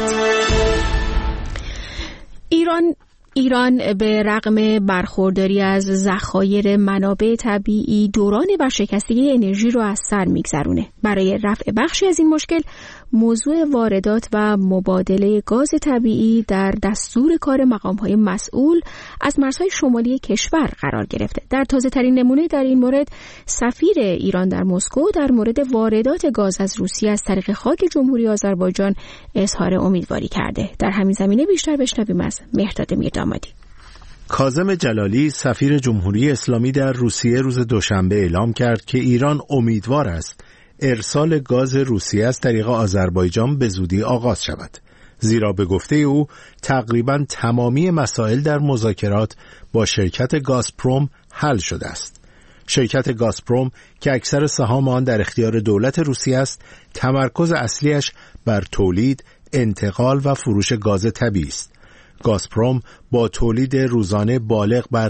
ایران به رغم برخورداری از ذخایر منابع طبیعی دوران ورشکستگی انرژی رو از سر میگذرونه. برای رفع بخشی از این مشکل موضوع واردات و مبادله گاز طبیعی در دستور کار مقام‌های مسئول از مرزهای شمالی کشور قرار گرفته. در تازه‌ترین نمونه در این مورد سفیر ایران در مسکو در مورد واردات گاز از روسیه از طریق خاک جمهوری آذربایجان اظهار امیدواری کرده. در همین زمینه بیشتر بشنویم از مهرداد میردامادی. کاظم جلالی سفیر جمهوری اسلامی در روسیه روز دوشنبه اعلام کرد که ایران امیدوار است ارسال گاز روسیه از طریق آذربایجان به زودی آغاز شود، زیرا به گفته او تقریباً تمامی مسائل در مذاکرات با شرکت گازپروم حل شده است. شرکت گازپروم که اکثر سهام آن در اختیار دولت روسیه است، تمرکز اصلیش بر تولید، انتقال و فروش گاز طبیعی است. گازپروم با تولید روزانه بالغ بر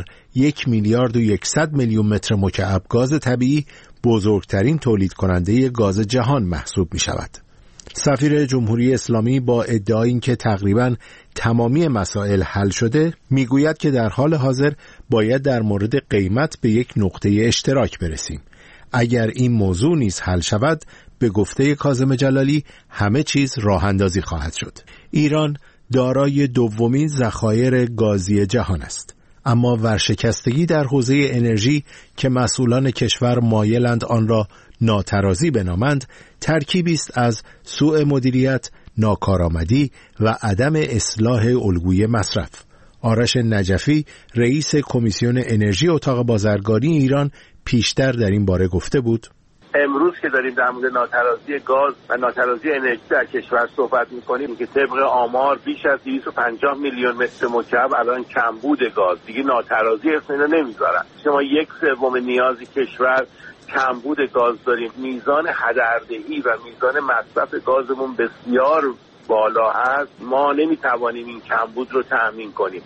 1,100,000,000 متر مکعب گاز طبیعی بزرگترین تولید کننده گاز جهان محسوب می شود. سفیر جمهوری اسلامی با ادعای اینکه تقریباً تمامی مسائل حل شده میگوید که در حال حاضر باید در مورد قیمت به یک نقطه اشتراک برسیم. اگر این موضوع نیز حل شود، به گفته کاظم جلالی همه چیز راه اندازی خواهد شد. ایران دارای دومین ذخایر گازی جهان است، اما ورشکستگی در حوزه انرژی که مسئولان کشور مایلند آن را ناترازی بنامند، ترکیبی است از سوء مدیریت، ناکارآمدی و عدم اصلاح الگوی مصرف. آرش نجفی، رئیس کمیسیون انرژی اتاق بازرگانی ایران، پیشتر در این باره گفته بود: امروز که داریم در مورد ناترازی گاز و ناترازی انرژی در کشور صحبت می‌کنیم که طبق آمار بیش از 250 میلیون متر مکعب الان کمبود گاز، دیگه ناترازی اسم اینو نمیذارن. شما 1/3 نیازی کشور کمبود گاز داریم. میزان هدردهی و میزان مصرف گازمون بسیار بالا هست. ما نمیتوانیم این کمبود رو تأمین کنیم.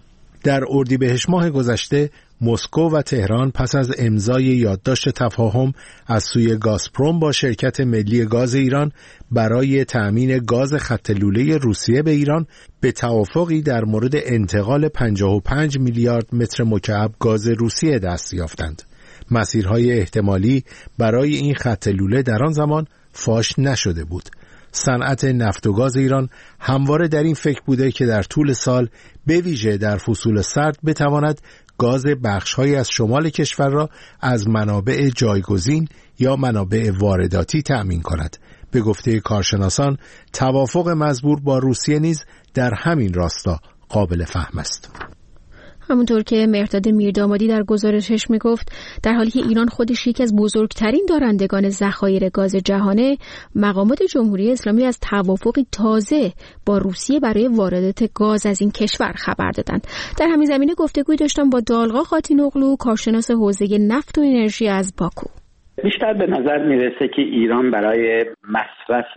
در اردیبهشت ماه گذشته مسکو و تهران پس از امضای یادداشت تفاهم از سوی گازپروم با شرکت ملی گاز ایران برای تأمین گاز خط لوله روسیه به ایران به توافقی در مورد انتقال 55 میلیارد متر مکعب گاز روسیه دست یافتند. مسیرهای احتمالی برای این خط لوله در آن زمان فاش نشده بود. صنعت نفت و گاز ایران همواره در این فکر بوده که در طول سال به ویژه در فصول سرد بتواند گاز بخش‌هایی از شمال کشور را از منابع جایگزین یا منابع وارداتی تأمین کند. به گفته کارشناسان توافق مزبور با روسیه نیز در همین راستا قابل فهم است. همونطور که مهرداد میردامادی در گزارشش میگفت، در حالی که ایران خودش یکی از بزرگترین دارندگان ذخایر گاز جهانه، مقامات جمهوری اسلامی از توافقی تازه با روسیه برای واردات گاز از این کشور خبر دادند. در همین زمینه گفتگوی داشتم با دالغا خاتینوغلو، کارشناس حوزه نفت و انرژی از باکو. بیشتر به نظر میرسه که ایران برای مصرف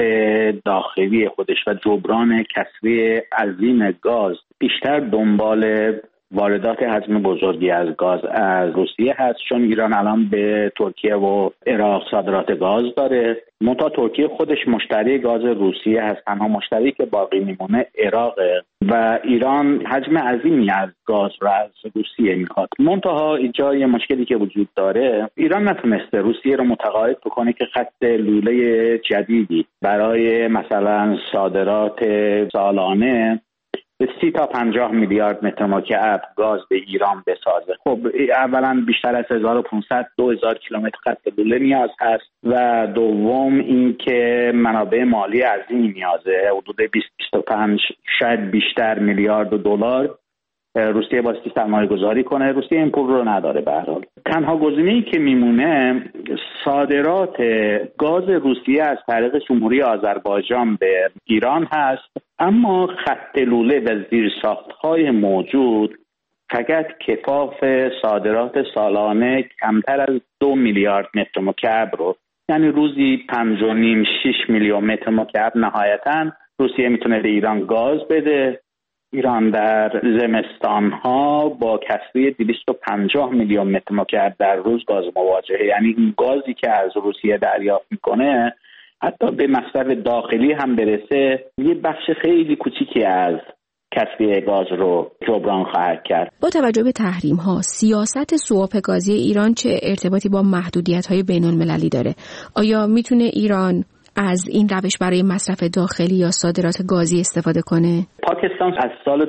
داخلی خودش و جبران کسری عظیم گاز بیشتر دنبال واردات حجم بزرگی از گاز از روسیه هست، چون ایران الان به ترکیه و عراق صادرات گاز داره. منتها ترکیه خودش مشتری گاز روسیه هست، تنها مشتری که باقی میمونه عراقه و ایران حجم عظیمی از گاز را از روسیه میخواد. منتها اینجا یه مشکلی که وجود داره، ایران نتونسته روسیه رو متقاعد بکنه که خط لوله جدیدی برای مثلا صادرات سالانه 30 تا 50 میلیارد متر مکعب گاز به ایران بسازه. خب اولا بیشتر از 1500-2000 کیلومتر خط لوله نیاز هست و دوم اینکه منابع مالی عظیمی نیازه، حدود 20-25 شاید بیشتر میلیارد دلار روسیه باستی سرمایه گذاری کنه. روسیه این پول رو نداره. به هر حال تنها گزینه‌ای که میمونه صادرات گاز روسیه از طریق جمهوری آذربایجان به ایران هست، اما خط لوله و زیرساخت‌های موجود فقط کفاف صادرات سالانه کمتر از 2 میلیارد متر مکعب رو، یعنی روزی 5.5-6 میلیون متر مکعب نهایتاً روسیه میتونه به ایران گاز بده. ایران در زمستان‌ها با کسری 250 میلیون متر مکعب در روز گاز مواجهه، یعنی این گازی که از روسیه دریافت میکنه حتی به مصرف داخلی هم برسه، یه بخش خیلی کوچیکی از کسری گاز رو جبران خواهد کرد. با توجه به تحریم‌ها، سیاست سواپ گازی ایران چه ارتباطی با محدودیت‌های بین‌المللی داره؟ آیا میتونه ایران از این روش برای مصرف داخلی یا صادرات گازی استفاده کنه؟ پاکستان از سال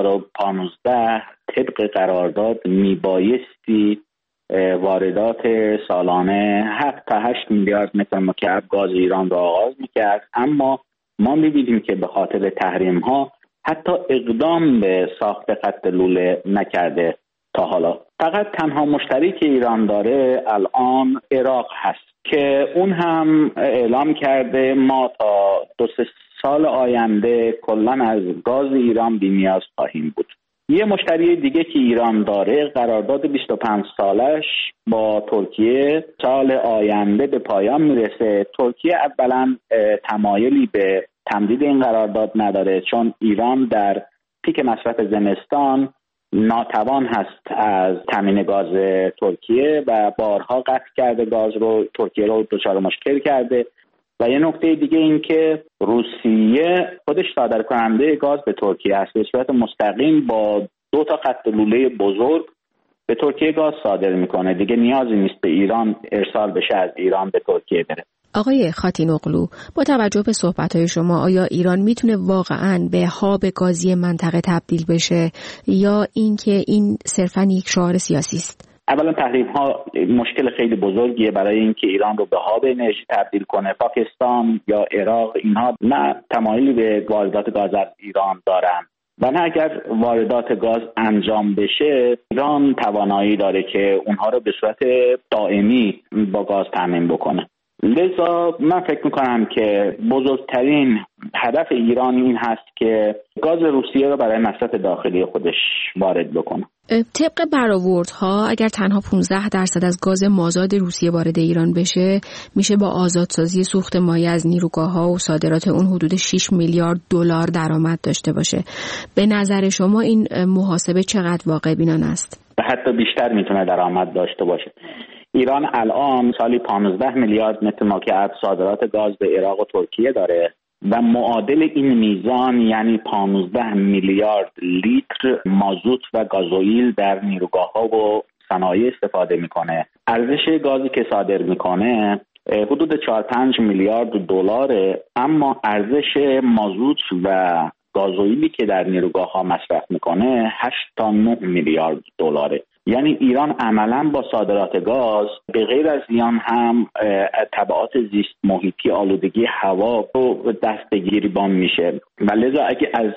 2015 طبق قرارداد میبایستی واردات سالانه 7 تا 8 میلیارد متر مکعب گاز ایران را آغاز میکرد، اما ما میبینیم که به خاطر تحریم ها حتی اقدام به ساخت خط لوله نکرده تا حالا. فقط تنها مشتری که ایران داره الان عراق هست که اون هم اعلام کرده ما تا 2-3 سال آینده کلاً از گاز ایران بی‌نیاز خواهیم بود. یه مشتری دیگه که ایران داره قرارداد 25 سالش با ترکیه سال آینده به پایان میرسه. ترکیه اولا تمایلی به تمدید این قرارداد نداره چون ایران در پیک مصرف زمستان ناتوان هست از تامین گاز ترکیه و بارها قطع کرده گاز رو، ترکیه رو دچار مشکل کرده. و یه نکته دیگه این که روسیه خودش صادر کننده گاز به ترکیه است، به صورت مستقیم با 2 خط لوله بزرگ به ترکیه گاز صادر میکنه. دیگه نیازی نیست به ایران ارسال بشه، از ایران به ترکیه بره. آقای خاتینوغلو، با توجه به صحبت‌های شما آیا ایران میتونه واقعاً به هاب گازی منطقه تبدیل بشه یا اینکه این صرفاً یک شعار سیاسی است؟ اولا تحریم‌ها مشکل خیلی بزرگیه برای اینکه ایران رو به هاب انرژی تبدیل کنه. پاکستان یا عراق اینها نه تمایلی به واردات گاز از ایران دارن و نه اگر واردات گاز انجام بشه ایران توانایی داره که اونها رو به صورت دائمی با گاز تامین بکنه. لذا من فکر میکنم که بزرگترین هدف ایران این هست که گاز روسیه رو برای مصرف داخلی خودش وارد بکنه. طبق برآوردها اگر تنها 15% از گاز مازاد روسیه وارد ایران بشه میشه با آزادسازی سوخت مایع از نیروگاه‌ها و صادرات اون حدود 6 میلیارد دلار درآمد داشته باشه. به نظر شما این محاسبه چقدر واقع بینانه است؟ حتی بیشتر میتونه درآمد داشته باشه. ایران الان سالی 15 میلیارد متر مکعب صادرات گاز به عراق و ترکیه داره و معادل این میزان یعنی 15 میلیارد لیتر مازوت و گازوئیل در نیروگاه‌ها و صنایع استفاده میکنه. ارزش گازی که صادر میکنه حدود 4-5 میلیارد دلاره، اما ارزش مازوت و گازوئیلی که در نیروگاه‌ها مصرف میکنه 8 تا 9 میلیارد دلاره. یعنی ایران عملاً با صادرات گاز به غیر از زیان هم تبعات زیست محیطی آلودگی هوا رو دستگیری بان میشه و لذا اگه از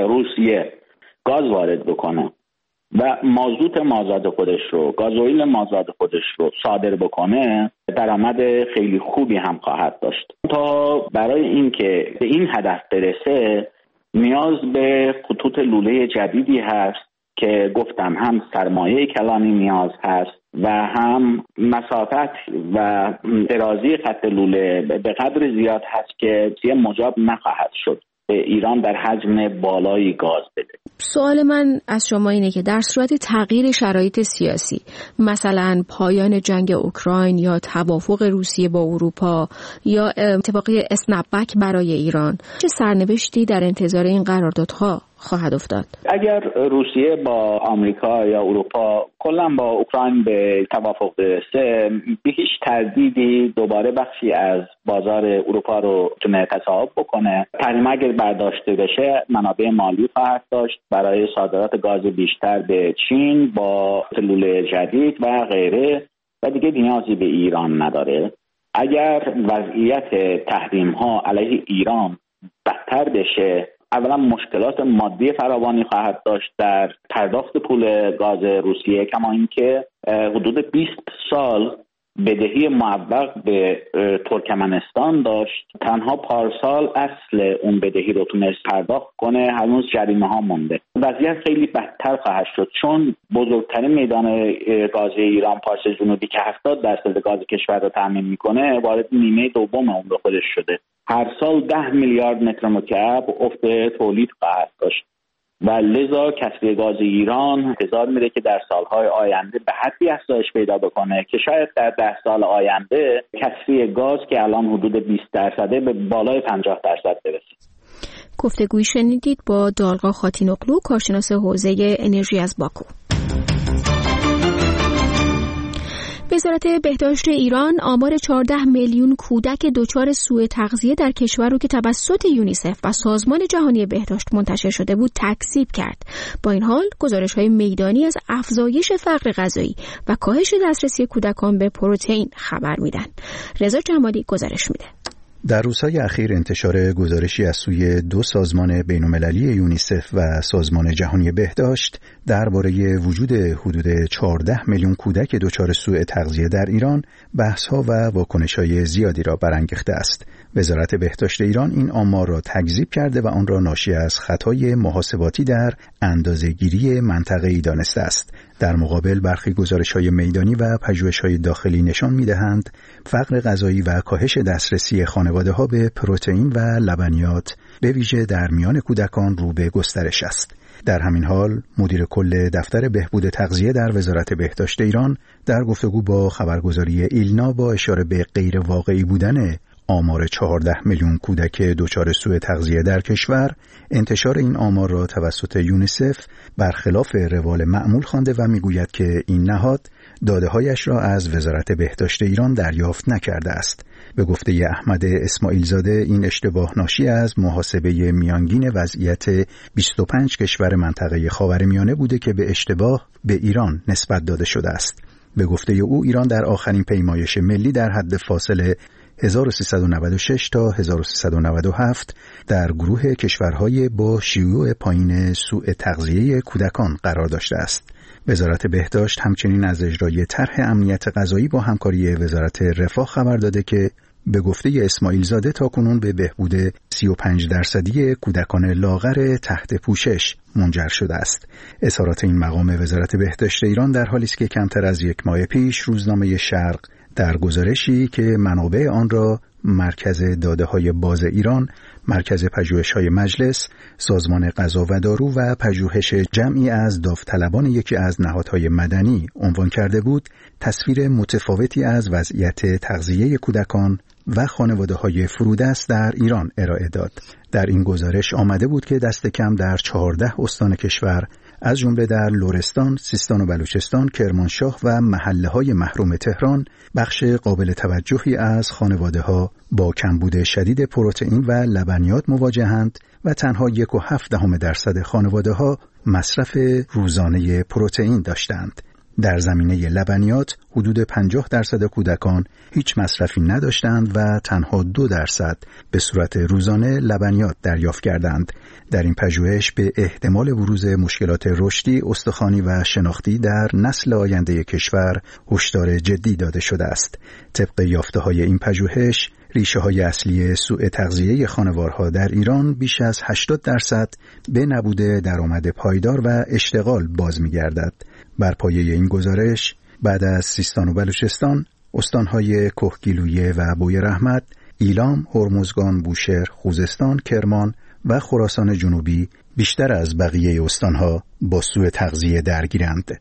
روسیه گاز وارد بکنه و مازوت مازاد خودش رو، گازوئیل مازاد خودش رو صادر بکنه درآمد خیلی خوبی هم خواهد داشت. تا برای اینکه به این هدف برسه نیاز به خطوط لوله جدیدی هست که گفتم هم سرمایه کلانی نیاز هست و هم مسافت و درازی خط لوله به قدر زیاد هست که مجاب نخواهد شد به ایران در حجم بالایی گاز بده. سوال من از شما اینه که در صورت تغییر شرایط سیاسی، مثلا پایان جنگ اوکراین یا توافق روسیه با اروپا یا اتفاقی اسنپبک برای ایران، چه سرنوشتی در انتظار این قراردادها خواهد افتاد؟ اگر روسیه با آمریکا یا اروپا کلا با اوکراین به توافق برسه، به هیچ تردیدی دوباره بخشی از بازار اروپا رو تونه تصاحب بکنه. تحریم اگر برداشته بشه منابع مالی خواهد داشت برای صادرات گاز بیشتر به چین با لوله جدید و غیره و دیگه نیازی به ایران نداره. اگر وضعیت تحریم ها علیه ایران بدتر بشه، اولا مشکلات مادی فراوانی خواهد داشت در پرداخت پول گاز روسیه، کما اینکه حدود 20 سال بدهی معوق به ترکمنستان داشت. تنها پارسال اصل اون بدهی رو تونست پرداخت کنه، هنوز جریمه ها مونده. وضعیت خیلی بدتر خواهد شد چون بزرگترین میدان گاز ایران پارس جنوبی که 70% گاز کشور رو تامین میکنه وارد نیمه دوم اون به خودش شده. هر سال 10 میلیارد متر مکعب افت تولید خواهد داشت و لذا کسری گاز ایران انتظار میره که در سالهای آینده به حدی افزایش پیدا بکنه که شاید در 10 سال آینده کسری گاز که الان حدود 20% به بالای 50% برسه. گفتگویی شنیدید با دالغا خاتینوغلو، کارشناس حوزه انرژی از باکو. وزارت بهداشت ایران آمار 14 میلیون کودک دچار سوء تغذیه در کشور رو که توسط یونیسف و سازمان جهانی بهداشت منتشر شده بود تکذیب کرد. با این حال گزارش‌های میدانی از افزایش فقر غذایی و کاهش دسترسی کودکان به پروتئین خبر میدن. رضا جمالی گزارش میده. در روزهای اخیر انتشار گزارشی از سوی 2 سازمان بین‌المللی یونیسف و سازمان جهانی بهداشت درباره وجود حدود 14 میلیون کودک دچار سوء تغذیه در ایران بحث‌ها و واکنش‌های زیادی را برانگیخته است. وزارت بهداشت ایران این آمار را تکذیب کرده و آن را ناشی از خطای محاسباتی در اندازه‌گیری منطقه‌ای دانسته است. در مقابل برخی گزارش‌های میدانی و پژوهش‌های داخلی نشان می‌دهند فقر غذایی و کاهش دسترسی خانواده‌ها به پروتئین و لبنیات به ویژه در میان کودکان رو به گسترش است. در همین حال مدیر کل دفتر بهبود تغذیه در وزارت بهداشت ایران در گفتگو با خبرگزاری ایلنا با اشاره به غیر واقعی بودن آمار 14 میلیون کودک دچار سوء تغذیه در کشور، انتشار این آمار را توسط یونیسف برخلاف روال معمول خوانده و میگوید که این نهاد داده‌هایش را از وزارت بهداشت ایران دریافت نکرده است. به گفته احمد اسماعیل زاده این اشتباه ناشی از محاسبه میانگین وضعیت 25 کشور منطقه خاورمیانه بوده که به اشتباه به ایران نسبت داده شده است. به گفته او ایران در آخرین پیمایش ملی در حد فاصله 1396 تا 1397 در گروه کشورهای با شیوع پایین سوء تغذیه کودکان قرار داشته است. وزارت بهداشت همچنین از اجرای طرح امنیت غذایی با همکاری وزارت رفاه خبر داده که به گفته اسماعیل زاده تاکنون به بهبود 35% کودکان لاغر تحت پوشش منجر شده است. اظهارات این مقام وزارت بهداشت ایران در حالی است که کمتر از یک ماه پیش روزنامه شرق در گزارشی که منابع آن را مرکز داده‌های باز ایران، مرکز پژوهش‌های مجلس، سازمان غذا و دارو و پژوهش جمعی از داوطلبان یکی از نهادهای مدنی عنوان کرده بود، تصویر متفاوتی از وضعیت تغذیه کودکان و خانواده‌های فرودست در ایران ارائه داد. در این گزارش آمده بود که دست کم در 14 استان کشور از جمله در لرستان، سیستان و بلوچستان، کرمانشاه و محله‌های محروم تهران بخش قابل توجهی از خانواده‌ها با کمبود شدید پروتئین و لبنیات مواجهند و تنها 1.7% خانواده‌ها مصرف روزانه پروتئین داشتند. در زمینه لبنیات حدود 50% کودکان هیچ مصرفی نداشتند و تنها 2% به صورت روزانه لبنیات دریافت کردند. در این پژوهش به احتمال بروز مشکلات رشدی، استخوانی و شناختی در نسل آینده کشور هشدار جدی داده شده است. طبق یافته‌های این پژوهش، ریشه‌های اصلی سوء تغذیه خانوارها در ایران بیش از 80% به نبود درآمد پایدار و اشتغال باز می‌گردد. بر پایه این گزارش، بعد از سیستان و بلوچستان، استانهای کهگیلویه و بوی رحمت، ایلام، هرمزگان، بوشهر، خوزستان، کرمان و خراسان جنوبی بیشتر از بقیه استانها با سوء تغذیه درگیرند.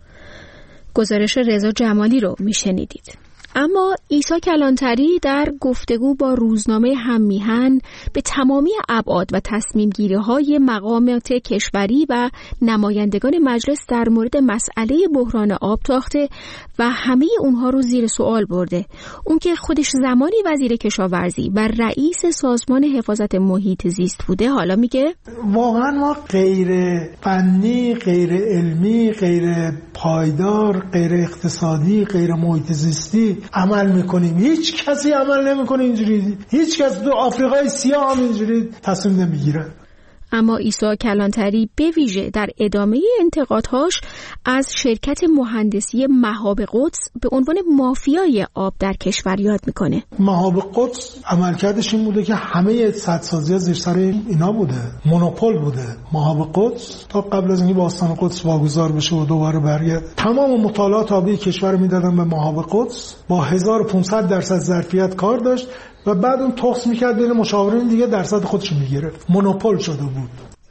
گزارش رضا جمالی رو میشنیدید. اما عیسی کلانتری در گفتگو با روزنامه هممیهن به تمامی ابعاد و تصمیم‌گیری‌های مقامات کشوری و نمایندگان مجلس در مورد مسئله بحران آب تاخته و همه اونها رو زیر سوال برده. اون که خودش زمانی وزیر کشاورزی و رئیس سازمان حفاظت محیط زیست بوده، حالا میگه واقعا ما غیر فنی، غیر علمی، غیر پایدار، غیر اقتصادی، غیر محیط زیستی عمل میکنیم. هیچ کسی عمل نمیکنه اینجوری. هیچ کس تو آفریقای سیاه هم اینجوری تصمیم نمیگیره. اما عیسی کلانتری به ویژه در ادامه انتقادهاش از شرکت مهندسی مهاب قدس به عنوان مافیای آب در کشور یاد میکنه. مهاب قدس عملکردش این بوده که همه سدسازی‌ها زیر سر اینا بوده، مونوپول بوده. مهاب قدس تا قبل از اینکه باستان قدس واگذار بشه و دوباره برگرد، تمام مطالعات آبی کشور میدادن به مهاب قدس، با 1500% ظرفیت کار داشت و بعد اون تخص میکرد بین مشاورین دیگه درصد خودش میگرفت. مونوپول شده بود.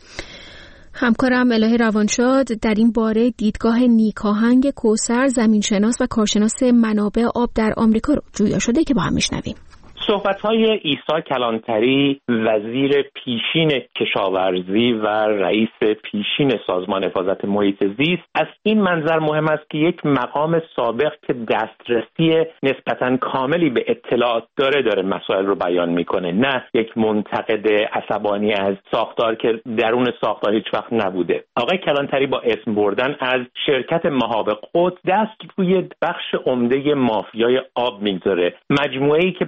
همکارم الهه روانشاد در این باره دیدگاه نیکاهنگ کوثر، زمینشناس و کارشناس منابع آب در آمریکا رو جویا شده که با هم میشنویم. صحبت‌های عیسی کلانتری، وزیر پیشین کشاورزی و رئیس پیشین سازمان حفاظت محیط زیست، از این منظر مهم است که یک مقام سابق که دسترسی نسبتاً کاملی به اطلاعات داره مسائل رو بیان میکنه، نه یک منتقد عصبانی از ساختار که درون ساختار هیچ وقت نبوده. آقای کلانتری با اسم بردن از شرکت مهاب قدس دست روی بخش عمده مافیای آب میگذاره، مجموعه‌ای که پاسخ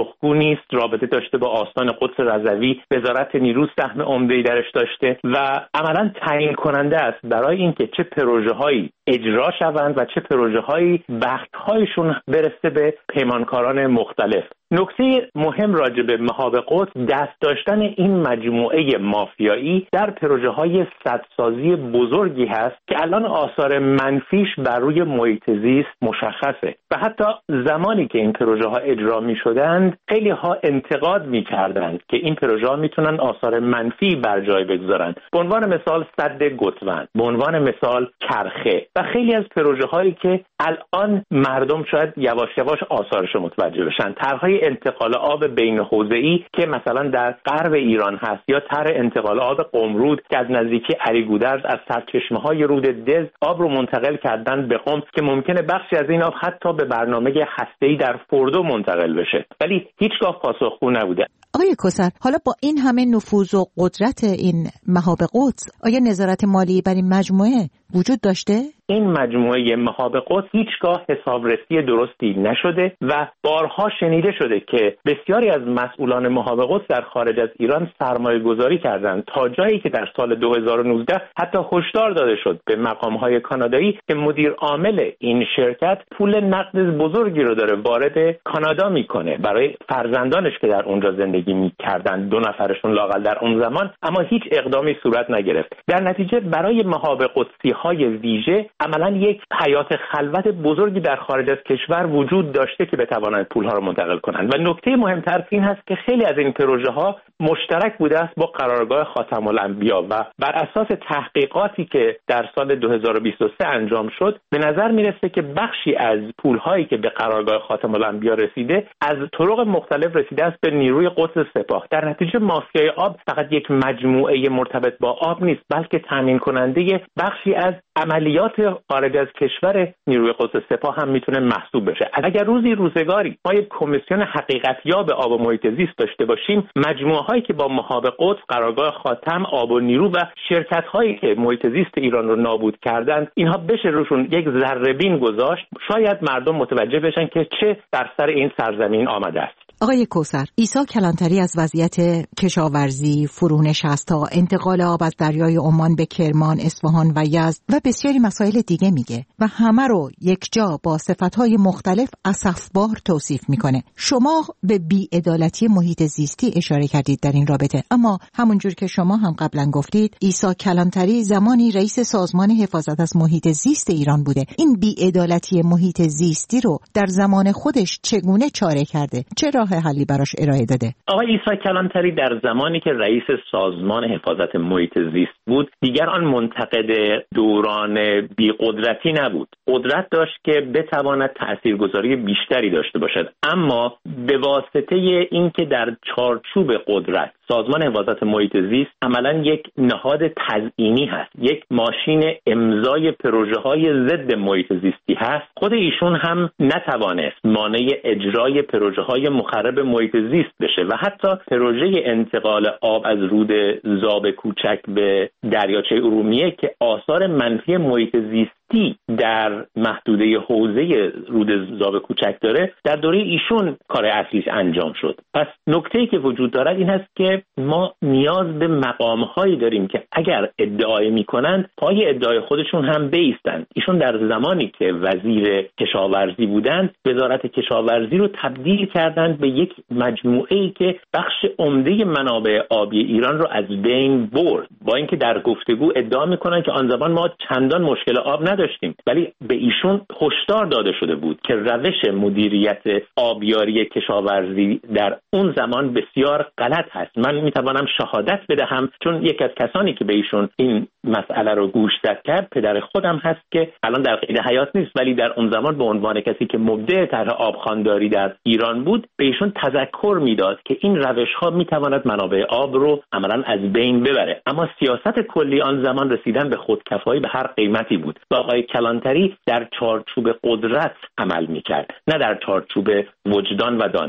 پاسخگو نیست، رابطه داشته با آستان قدس رضوی، وزارت نیرو سهم عمده‌ای درش داشته و عملاً تعیین کننده است برای اینکه چه پروژه‌هایی اجرا شوند و چه پروژه‌هایی وقت‌هایشون برسه به پیمانکاران مختلف. نکته مهم راجع به مهاب قدس دست داشتن این مجموعه مافیایی در پروژه‌های سدسازی بزرگی هست که الان آثار منفیش بر روی محیط زیست مشخصه و حتی زمانی که این پروژه‌ها اجرا می‌شدند خیلی‌ها انتقاد می‌کردند که این پروژه‌ها می‌تونن آثار منفی بر جای بگذارند. به عنوان مثال سد گوتوند، به عنوان مثال کرخه و خیلی از پروژه‌هایی که الان مردم شاید یواش یواش آثارش رو متوجه بشن. طرح‌های انتقال آب بین حوزه‌ای که مثلا در غرب ایران هست یا طرح انتقال آب قمرود که از نزدیکی علیگودرز از سرچشمه‌های رود دز آب رو منتقل کردن به قم که ممکنه بخشی از این آب حتی به برنامه هسته‌ای در فردو منتقل بشه، ولی هیچگاه پاسخگو نبوده. آقای کوثر، حالا با این همه نفوذ و قدرت این مهاب قدس آیا نظارت مالی بر این مجموعه وجود داشته؟ این مجموعه مهاب قدس هیچگاه حسابرسی درستی نشده و بارها شنیده شده که بسیاری از مسئولان مهاب قدس در خارج از ایران سرمایه گذاری کردند تا جایی که در سال 2019 حتی هشدار داده شد به مقام‌های کانادایی که مدیر عامل این شرکت پول نقد بزرگی رو داره وارد کانادا میکنه برای فرزندانش که در اونجا زندگی میکردن، 2 نفرشون لااقل در اون زمان، اما هیچ اقدامی صورت نگرفت. در نتیجه برای مهاب قدسی‌های ویژه عملاً یک حیات خلوت بزرگی در خارج از کشور وجود داشته که بتوانند پولها رو منتقل کنند و نکته مهمتر این هست که خیلی از این پروژه‌ها مشترک بوده است با قرارگاه خاتم الانبیا و بر اساس تحقیقاتی که در سال 2023 انجام شد به نظر میرسه که بخشی از پولهایی که به قرارگاه خاتم الانبیا رسیده از طرق مختلف رسیده است به نیروی قدس سپاه. در نتیجه مافیای آب فقط یک مجموعه مرتبط با آب نیست، بلکه تامین کننده بخشی از عملیات خارج از کشور نیروی قدس سپاه هم میتونه محسوب بشه. اگر روزگاری ما یک کمیسیون حقیقتیاب آب و محیط زیست داشته باشیم، مجموعه‌هایی که با مهاب قدس، قرارگاه خاتم، آب و نیرو و شرکت‌هایی که محیط زیست ایران رو نابود کردند، اینها بشه روشون یک ذره‌بین گذاشت، شاید مردم متوجه بشن که چه در سر این سرزمین آمده است. آقای کوثر، عیسی کلانتری از وضعیت کشاورزی، فرونش هستا، انتقال آب از دریای عمان به کرمان، اصفهان و یزد و بسیاری مسائل دیگه میگه و همه رو یکجا با صفتهای مختلف اسفبار توصیف میکنه. شما به بی‌عدالتی محیط زیستی اشاره کردید در این رابطه، اما همونجور که شما هم قبلا گفتید عیسی کلانتری زمانی رئیس سازمان حفاظت از محیط زیست ایران بوده. این بی‌عدالتی محیط زیستی رو در زمان خودش چگونه چاره کرده؟ چه راه حلی براش ارائه داده؟ آقای عیسی کلانتری در زمانی که رئیس سازمان حفاظت محیط زیست بود دیگر آن منتقد دوران بی‌قدرتی نبود. قدرت داشت که بتواند تاثیرگذاری بیشتری داشته باشد، اما به واسطه اینکه در چارچوب قدرت سازمان حفاظت محیط زیست عملاً یک نهاد تزیینی هست، یک ماشین امضای پروژه‌های ضد محیط زیستی هست، خود ایشون هم نتوانست مانع اجرای پروژه‌های مخرب محیط زیست بشه و حتی پروژه انتقال آب از رود زاب کوچک به دریاچه ارومیه که آثار منفی محیط زیستی در محدوده حوزه رود زاب کوچک داره در دوره ایشون کار اصلیش انجام شد. پس نکته‌ای که وجود دارد این هست که ما نیاز به مقام‌هایی داریم که اگر ادعای می‌کنند پای ادعای خودشون هم بایستند. ایشون در زمانی که وزیر کشاورزی بودند وزارت کشاورزی رو تبدیل کردند به یک مجموعه‌ای که بخش عمده منابع آبی ایران رو از بین برد، با اینکه در گفتگو ادعا می‌کنند که آن زمان ما چندان مشکل آب نداشتیم، ولی به ایشون هشدار داده شده بود که روش مدیریت آبیاری کشاورزی در اون زمان بسیار غلط هست. من میتوانم شهادت بدهم چون یک از کسانی که به ایشون این مسئله رو گوشزد کرد پدر خودم هست که الان در قید حیات نیست، ولی در اون زمان به عنوان کسی که مبدع طرح آبخوانداری در ایران بود به ایشون تذکر میداد که این روش ها میتواند منابع آب رو عملاً از بین ببره. اما سیاست کلی آن زمان رسیدن به خودکفایی به هر قیمتی بود و آقای کلانتری در چارچوب قدرت عمل میکرد، نه در چارچوب وجدان و دانش.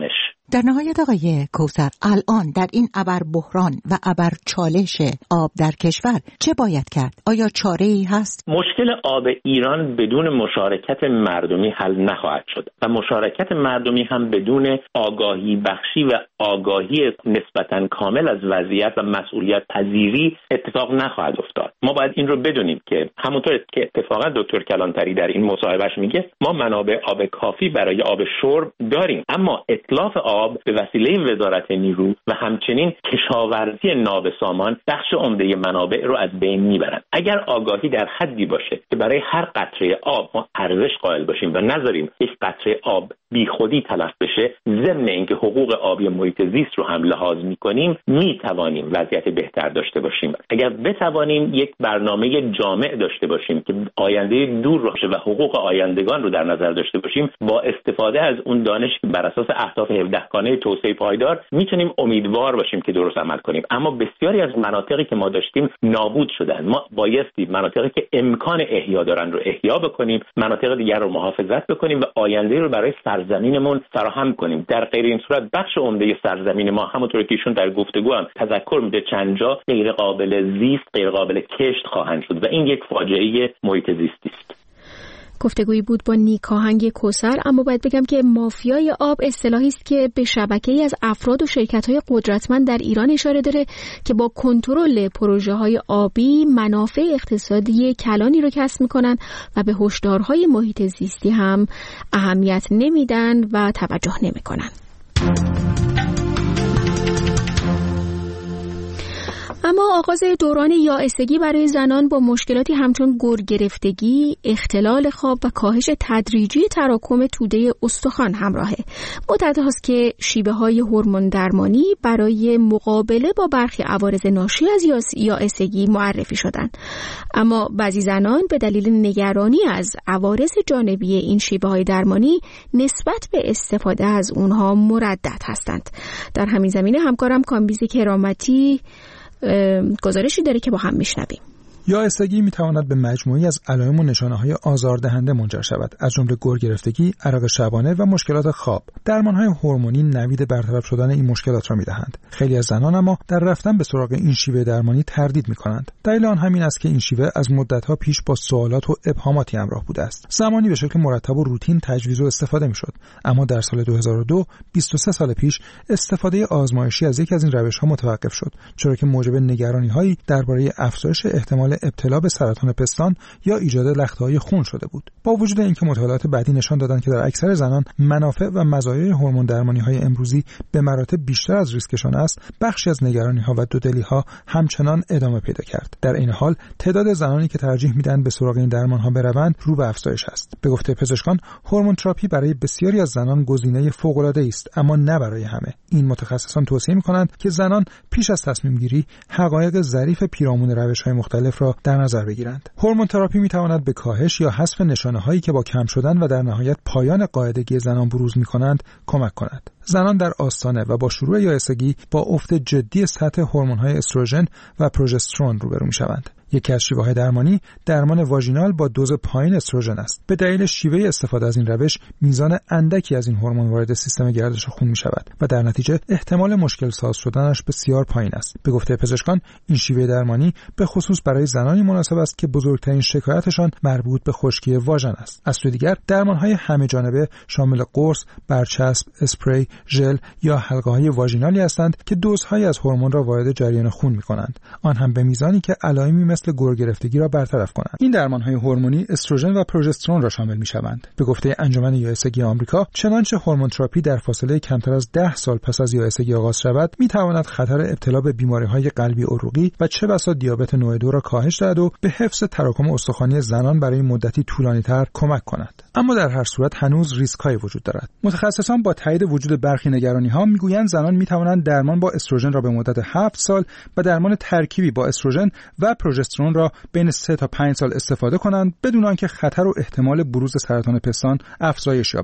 در نهایت آقای کوثر، الان در این ابر بحران و ابر چالش آب در کشور چه باید کرد؟ آیا چاره‌ای هست؟ مشکل آب ایران بدون مشارکت مردمی حل نخواهد شد و مشارکت مردمی هم بدون آگاهی بخشی و آگاهی نسبتاً کامل از وضعیت و مسئولیت پذیری اتفاق نخواهد افتاد. ما باید این رو بدونیم که همونطور که اتفاقا دکتر کلانتری در این مصاحبهش میگه ما منابع آب کافی برای آب شرب داریم، اما اتلاف آب به وسیله وزارت نیرو و همچنین کشاورزی نابسامان بخش عمده منابع رو از بین میبرند. اگر آگاهی در حدی باشه که برای هر قطره آب ما ارزش قائل باشیم و نذاریم یک قطره آب بیخودی تلف بشه، ضمن اینکه حقوق آبی محیط زیست رو هم لحاظ میکنیم، میتوانیم وضعیت بهتر داشته باشیم. اگر بتوانیم یک برنامه جامع داشته باشیم که آینده دور رو و حقوق آیندگان رو در نظر داشته باشیم، با استفاده از اون دانش بر اساس اهداف 17 گانه توسعه پایدار میتونیم امیدوار باشیم که درست عمل کنیم. اما بسیاری از مناطقی که ما داشتیم نابود شدن. ما بایستی مناطقی که امکان احیا دارن رو احیا بکنیم، مناطق دیگر رو محافظت بکنیم و آینده رو برای سرزمینمون فراهم کنیم. در غیر این صورت بخش عمده سرزمین ما همونطور که ایشون در گفتگو هم تذکر میده چند جا غیر قابل زیست، غیر قابل کشت خواهند شد و این یک فاجعه محیط زیستی است. گفتگویی بود با نیکاهنگ کوثر. اما باید بگم که مافیای آب اصطلاحی است که به شبکه‌ای از افراد و شرکت‌های قدرتمند در ایران اشاره داره که با کنترل پروژه‌های آبی منافع اقتصادی کلانی رو کسب می‌کنن و به هشدارهای محیط زیستی هم اهمیت نمیدن و توجه نمی‌کنن. اما آغاز دوران یائسگی برای زنان با مشکلاتی همچون گرگرفتگی، اختلال خواب و کاهش تدریجی تراکم توده استخوان همراهه. مدت هاست که شیوه‌های هورمون درمانی برای مقابله با برخی عوارض ناشی از یائسگی معرفی شدن. اما بعضی زنان به دلیل نگرانی از عوارض جانبی این شیوه‌های درمانی نسبت به استفاده از اونها مردد هستند. در همین زمینه همکارم کامبیز کرامتی گزارشی داره که با هم میشنویم. یائسگی میتواند به مجموعی از علائم و نشانه‌های آزاردهنده منجر شود، از جمله گرگرفتگی، عرق شبانه و مشکلات خواب. درمان‌های هورمونی نوید برطرف شدن این مشکلات را میدهند. خیلی از زنان اما در رفتن به سراغ این شیوه درمانی تردید میکنند. دلیل آن همین است که این شیوه از مدت‌ها پیش با سوالات و ابهاماتی همراه بوده است. زمانی به شکل مرتب و روتین تجویز و استفاده میشد، اما در سال 2002 23 سال پیش استفاده آزمایشی از یک از این روش‌ها متوقف شد، چرا که موجب نگرانی‌هایی درباره افزایش احتمال ابتلا به سرطان پستان یا ایجاد لخته‌های خون شده بود. با وجود اینکه مطالعات بعدی نشان دادند که در اکثر زنان منافع و مزایای هورمون درمانی‌های امروزی به مراتب بیشتر از ریسکشان است، بخشی از نگرانی‌ها و دودلی‌ها همچنان ادامه پیدا کرد. در این حال تعداد زنانی که ترجیح میدن به سراغ این درمان‌ها بروند رو به افزایش است. به گفته پزشکان، هورمون تراپی برای بسیاری از زنان گزینه فوق‌العاده‌ای است، اما نه برای همه. این متخصصان توصیه می‌کنند که زنان پیش از تصمیم گیری حقایق ظریف پیرامون روش‌های مختلف را در نظر بگیرند. هورمون تراپی می‌تواند به کاهش یا حذف نشانه‌هایی که با کم شدن و در نهایت پایان قاعدگی زنان بروز می‌کنند کمک کند. زنان در آستانه و با شروع یائسگی با افت جدی سطح هورمون‌های استروژن و پروژسترون روبرو می‌شوند. یکی از شیوه‌های درمانی درمان واژینال با دوز پایین استروژن است. به دلیل شیوه استفاده از این روش میزان اندکی از این هورمون وارد سیستم گردش خون می‌شود و در نتیجه احتمال مشکل ساز شدنش بسیار پایین است. به گفته پزشکان، این شیوه درمانی به خصوص برای زنانی مناسب است که بزرگترین شکایتشان مربوط به خشکی واژن است. از سوی دیگر درمان‌های همه جانبه شامل قرص، برچسب، اسپری، ژل یا حلقه‌های واژینالی هستند که دوزهایی از هورمون را وارد جریان خون می‌کنند، آن هم به میزانی که علائمی مثل گرگرفتگی را برطرف کنند. این درمان‌های هورمونی استروژن و پروژسترون را شامل می‌شوند. به گفته انجمن یائسگی آمریکا، چنانچه هورمون تراپی در فاصله کمتر از 10 سال پس از یائسگی آغاز شود، می‌تواند خطر ابتلا به بیماری‌های قلبی عروقی و چه بسا دیابت نوع 2 را کاهش دهد و به حفظ تراکم استخوانی زنان برای مدتی طولانی‌تر کمک کند. اما در هر صورت هنوز ریسک‌هایی وجود دارد. متخصصان با تایید وجود برخی نگرانی‌ها می‌گویند زنان می‌توانند درمان با استروژن را به مدت 7 سال و درمان ترکیبی با استروژن و پروژسترون را بین 3 تا 5 سال استفاده کنند بدون آنکه خطر و احتمال بروز سرطان پستان افزایش یابد.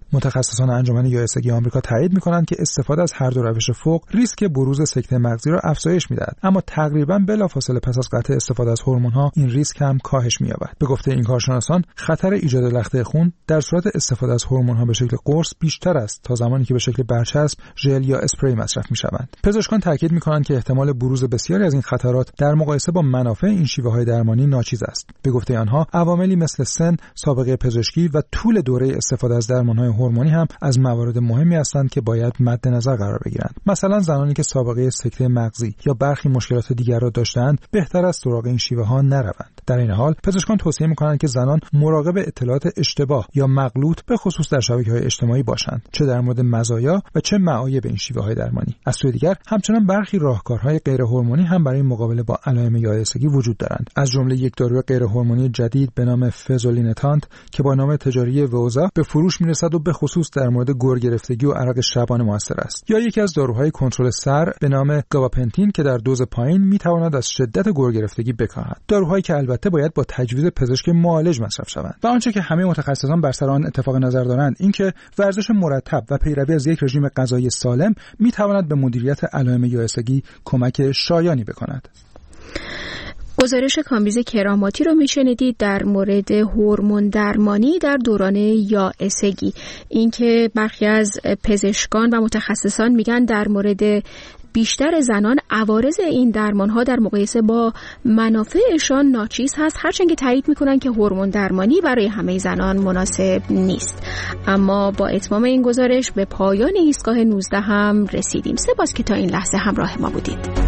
متخصصان انجمن یائسگی آمریکا تایید می‌کنند که استفاده از هر دو روش فوق ریسک بروز سکته مغزی را افزایش می‌دهد، اما تقریباً بلافاصله پس از قطع استفاده از هورمون‌ها این ریسک هم کاهش می‌یابد. به گفته این کارشناسان، خطر ایجاد لخته خون در صورت استفاده از هورمون‌ها به شکل قرص بیشتر است تا زمانی که به شکل برچسب، ژل یا اسپری مصرف می‌شوند. پزشکان تاکید می‌کنند که احتمال بروز بسیاری از این خطرات در مقایسه با منافع این شیوه‌های درمانی ناچیز است. به گفته آنها، عواملی مثل سن، سابقه پزشکی و طول دوره استفاده از درمان‌های هورمونی هم از موارد مهمی هستند که باید مد نظر قرار بگیرند. مثلا زنانی که سابقه سکته مغزی یا برخی مشکلات دیگر را داشتند، بهتر است سراغ این شیوه‌ها نروند. در این حال، پزشکان توصیه می‌کنند که زنان مراقب اطلاعات اشتباه یا مغلوط به خصوص در شبکه‌های اجتماعی باشند، چه در مورد مزایا و چه معایب این شیوه‌های درمانی. از سوی دیگر، همچنان برخی راهکارهای غیر هورمونی هم برای مقابله با علائم یائسگی وجود دارند، از جمله یک داروی غیر هورمونی جدید به نام فزولینتانت که با نام تجاری ووزا به فروش میرسد و به خصوص در مورد گرگرفتگی و عرق شبانه موثر است، یا یکی از داروهای کنترل سر به نام گاباپنتین که در دوز پایین میتواند از شدت گرگرفتگی بکاهد. داروهایی که البته باید با تجویز پزشک معالج مصرف شوند. و آنچه که همه متخصصان بر سر آن اتفاق نظر دارند اینکه ورزش مرتب و پیروی از یک رژیم غذایی سالم میتواند به مدیریت علائم یائسگی کمک شایانی بکند. گزارش کامبیز کراماتی رو میشنیدید در مورد هورمون درمانی در دوران یائسگی. اینکه برخی از پزشکان و متخصصان میگن در مورد بیشتر زنان عوارض این درمان‌ها در مقایسه با منافعشان ناچیز هست، هرچند که تایید می‌کنند که هورمون درمانی برای همه زنان مناسب نیست. اما با اتمام این گزارش به پایان ایستگاه 19 هم رسیدیم. سپاس که تا این لحظه همراه ما بودید.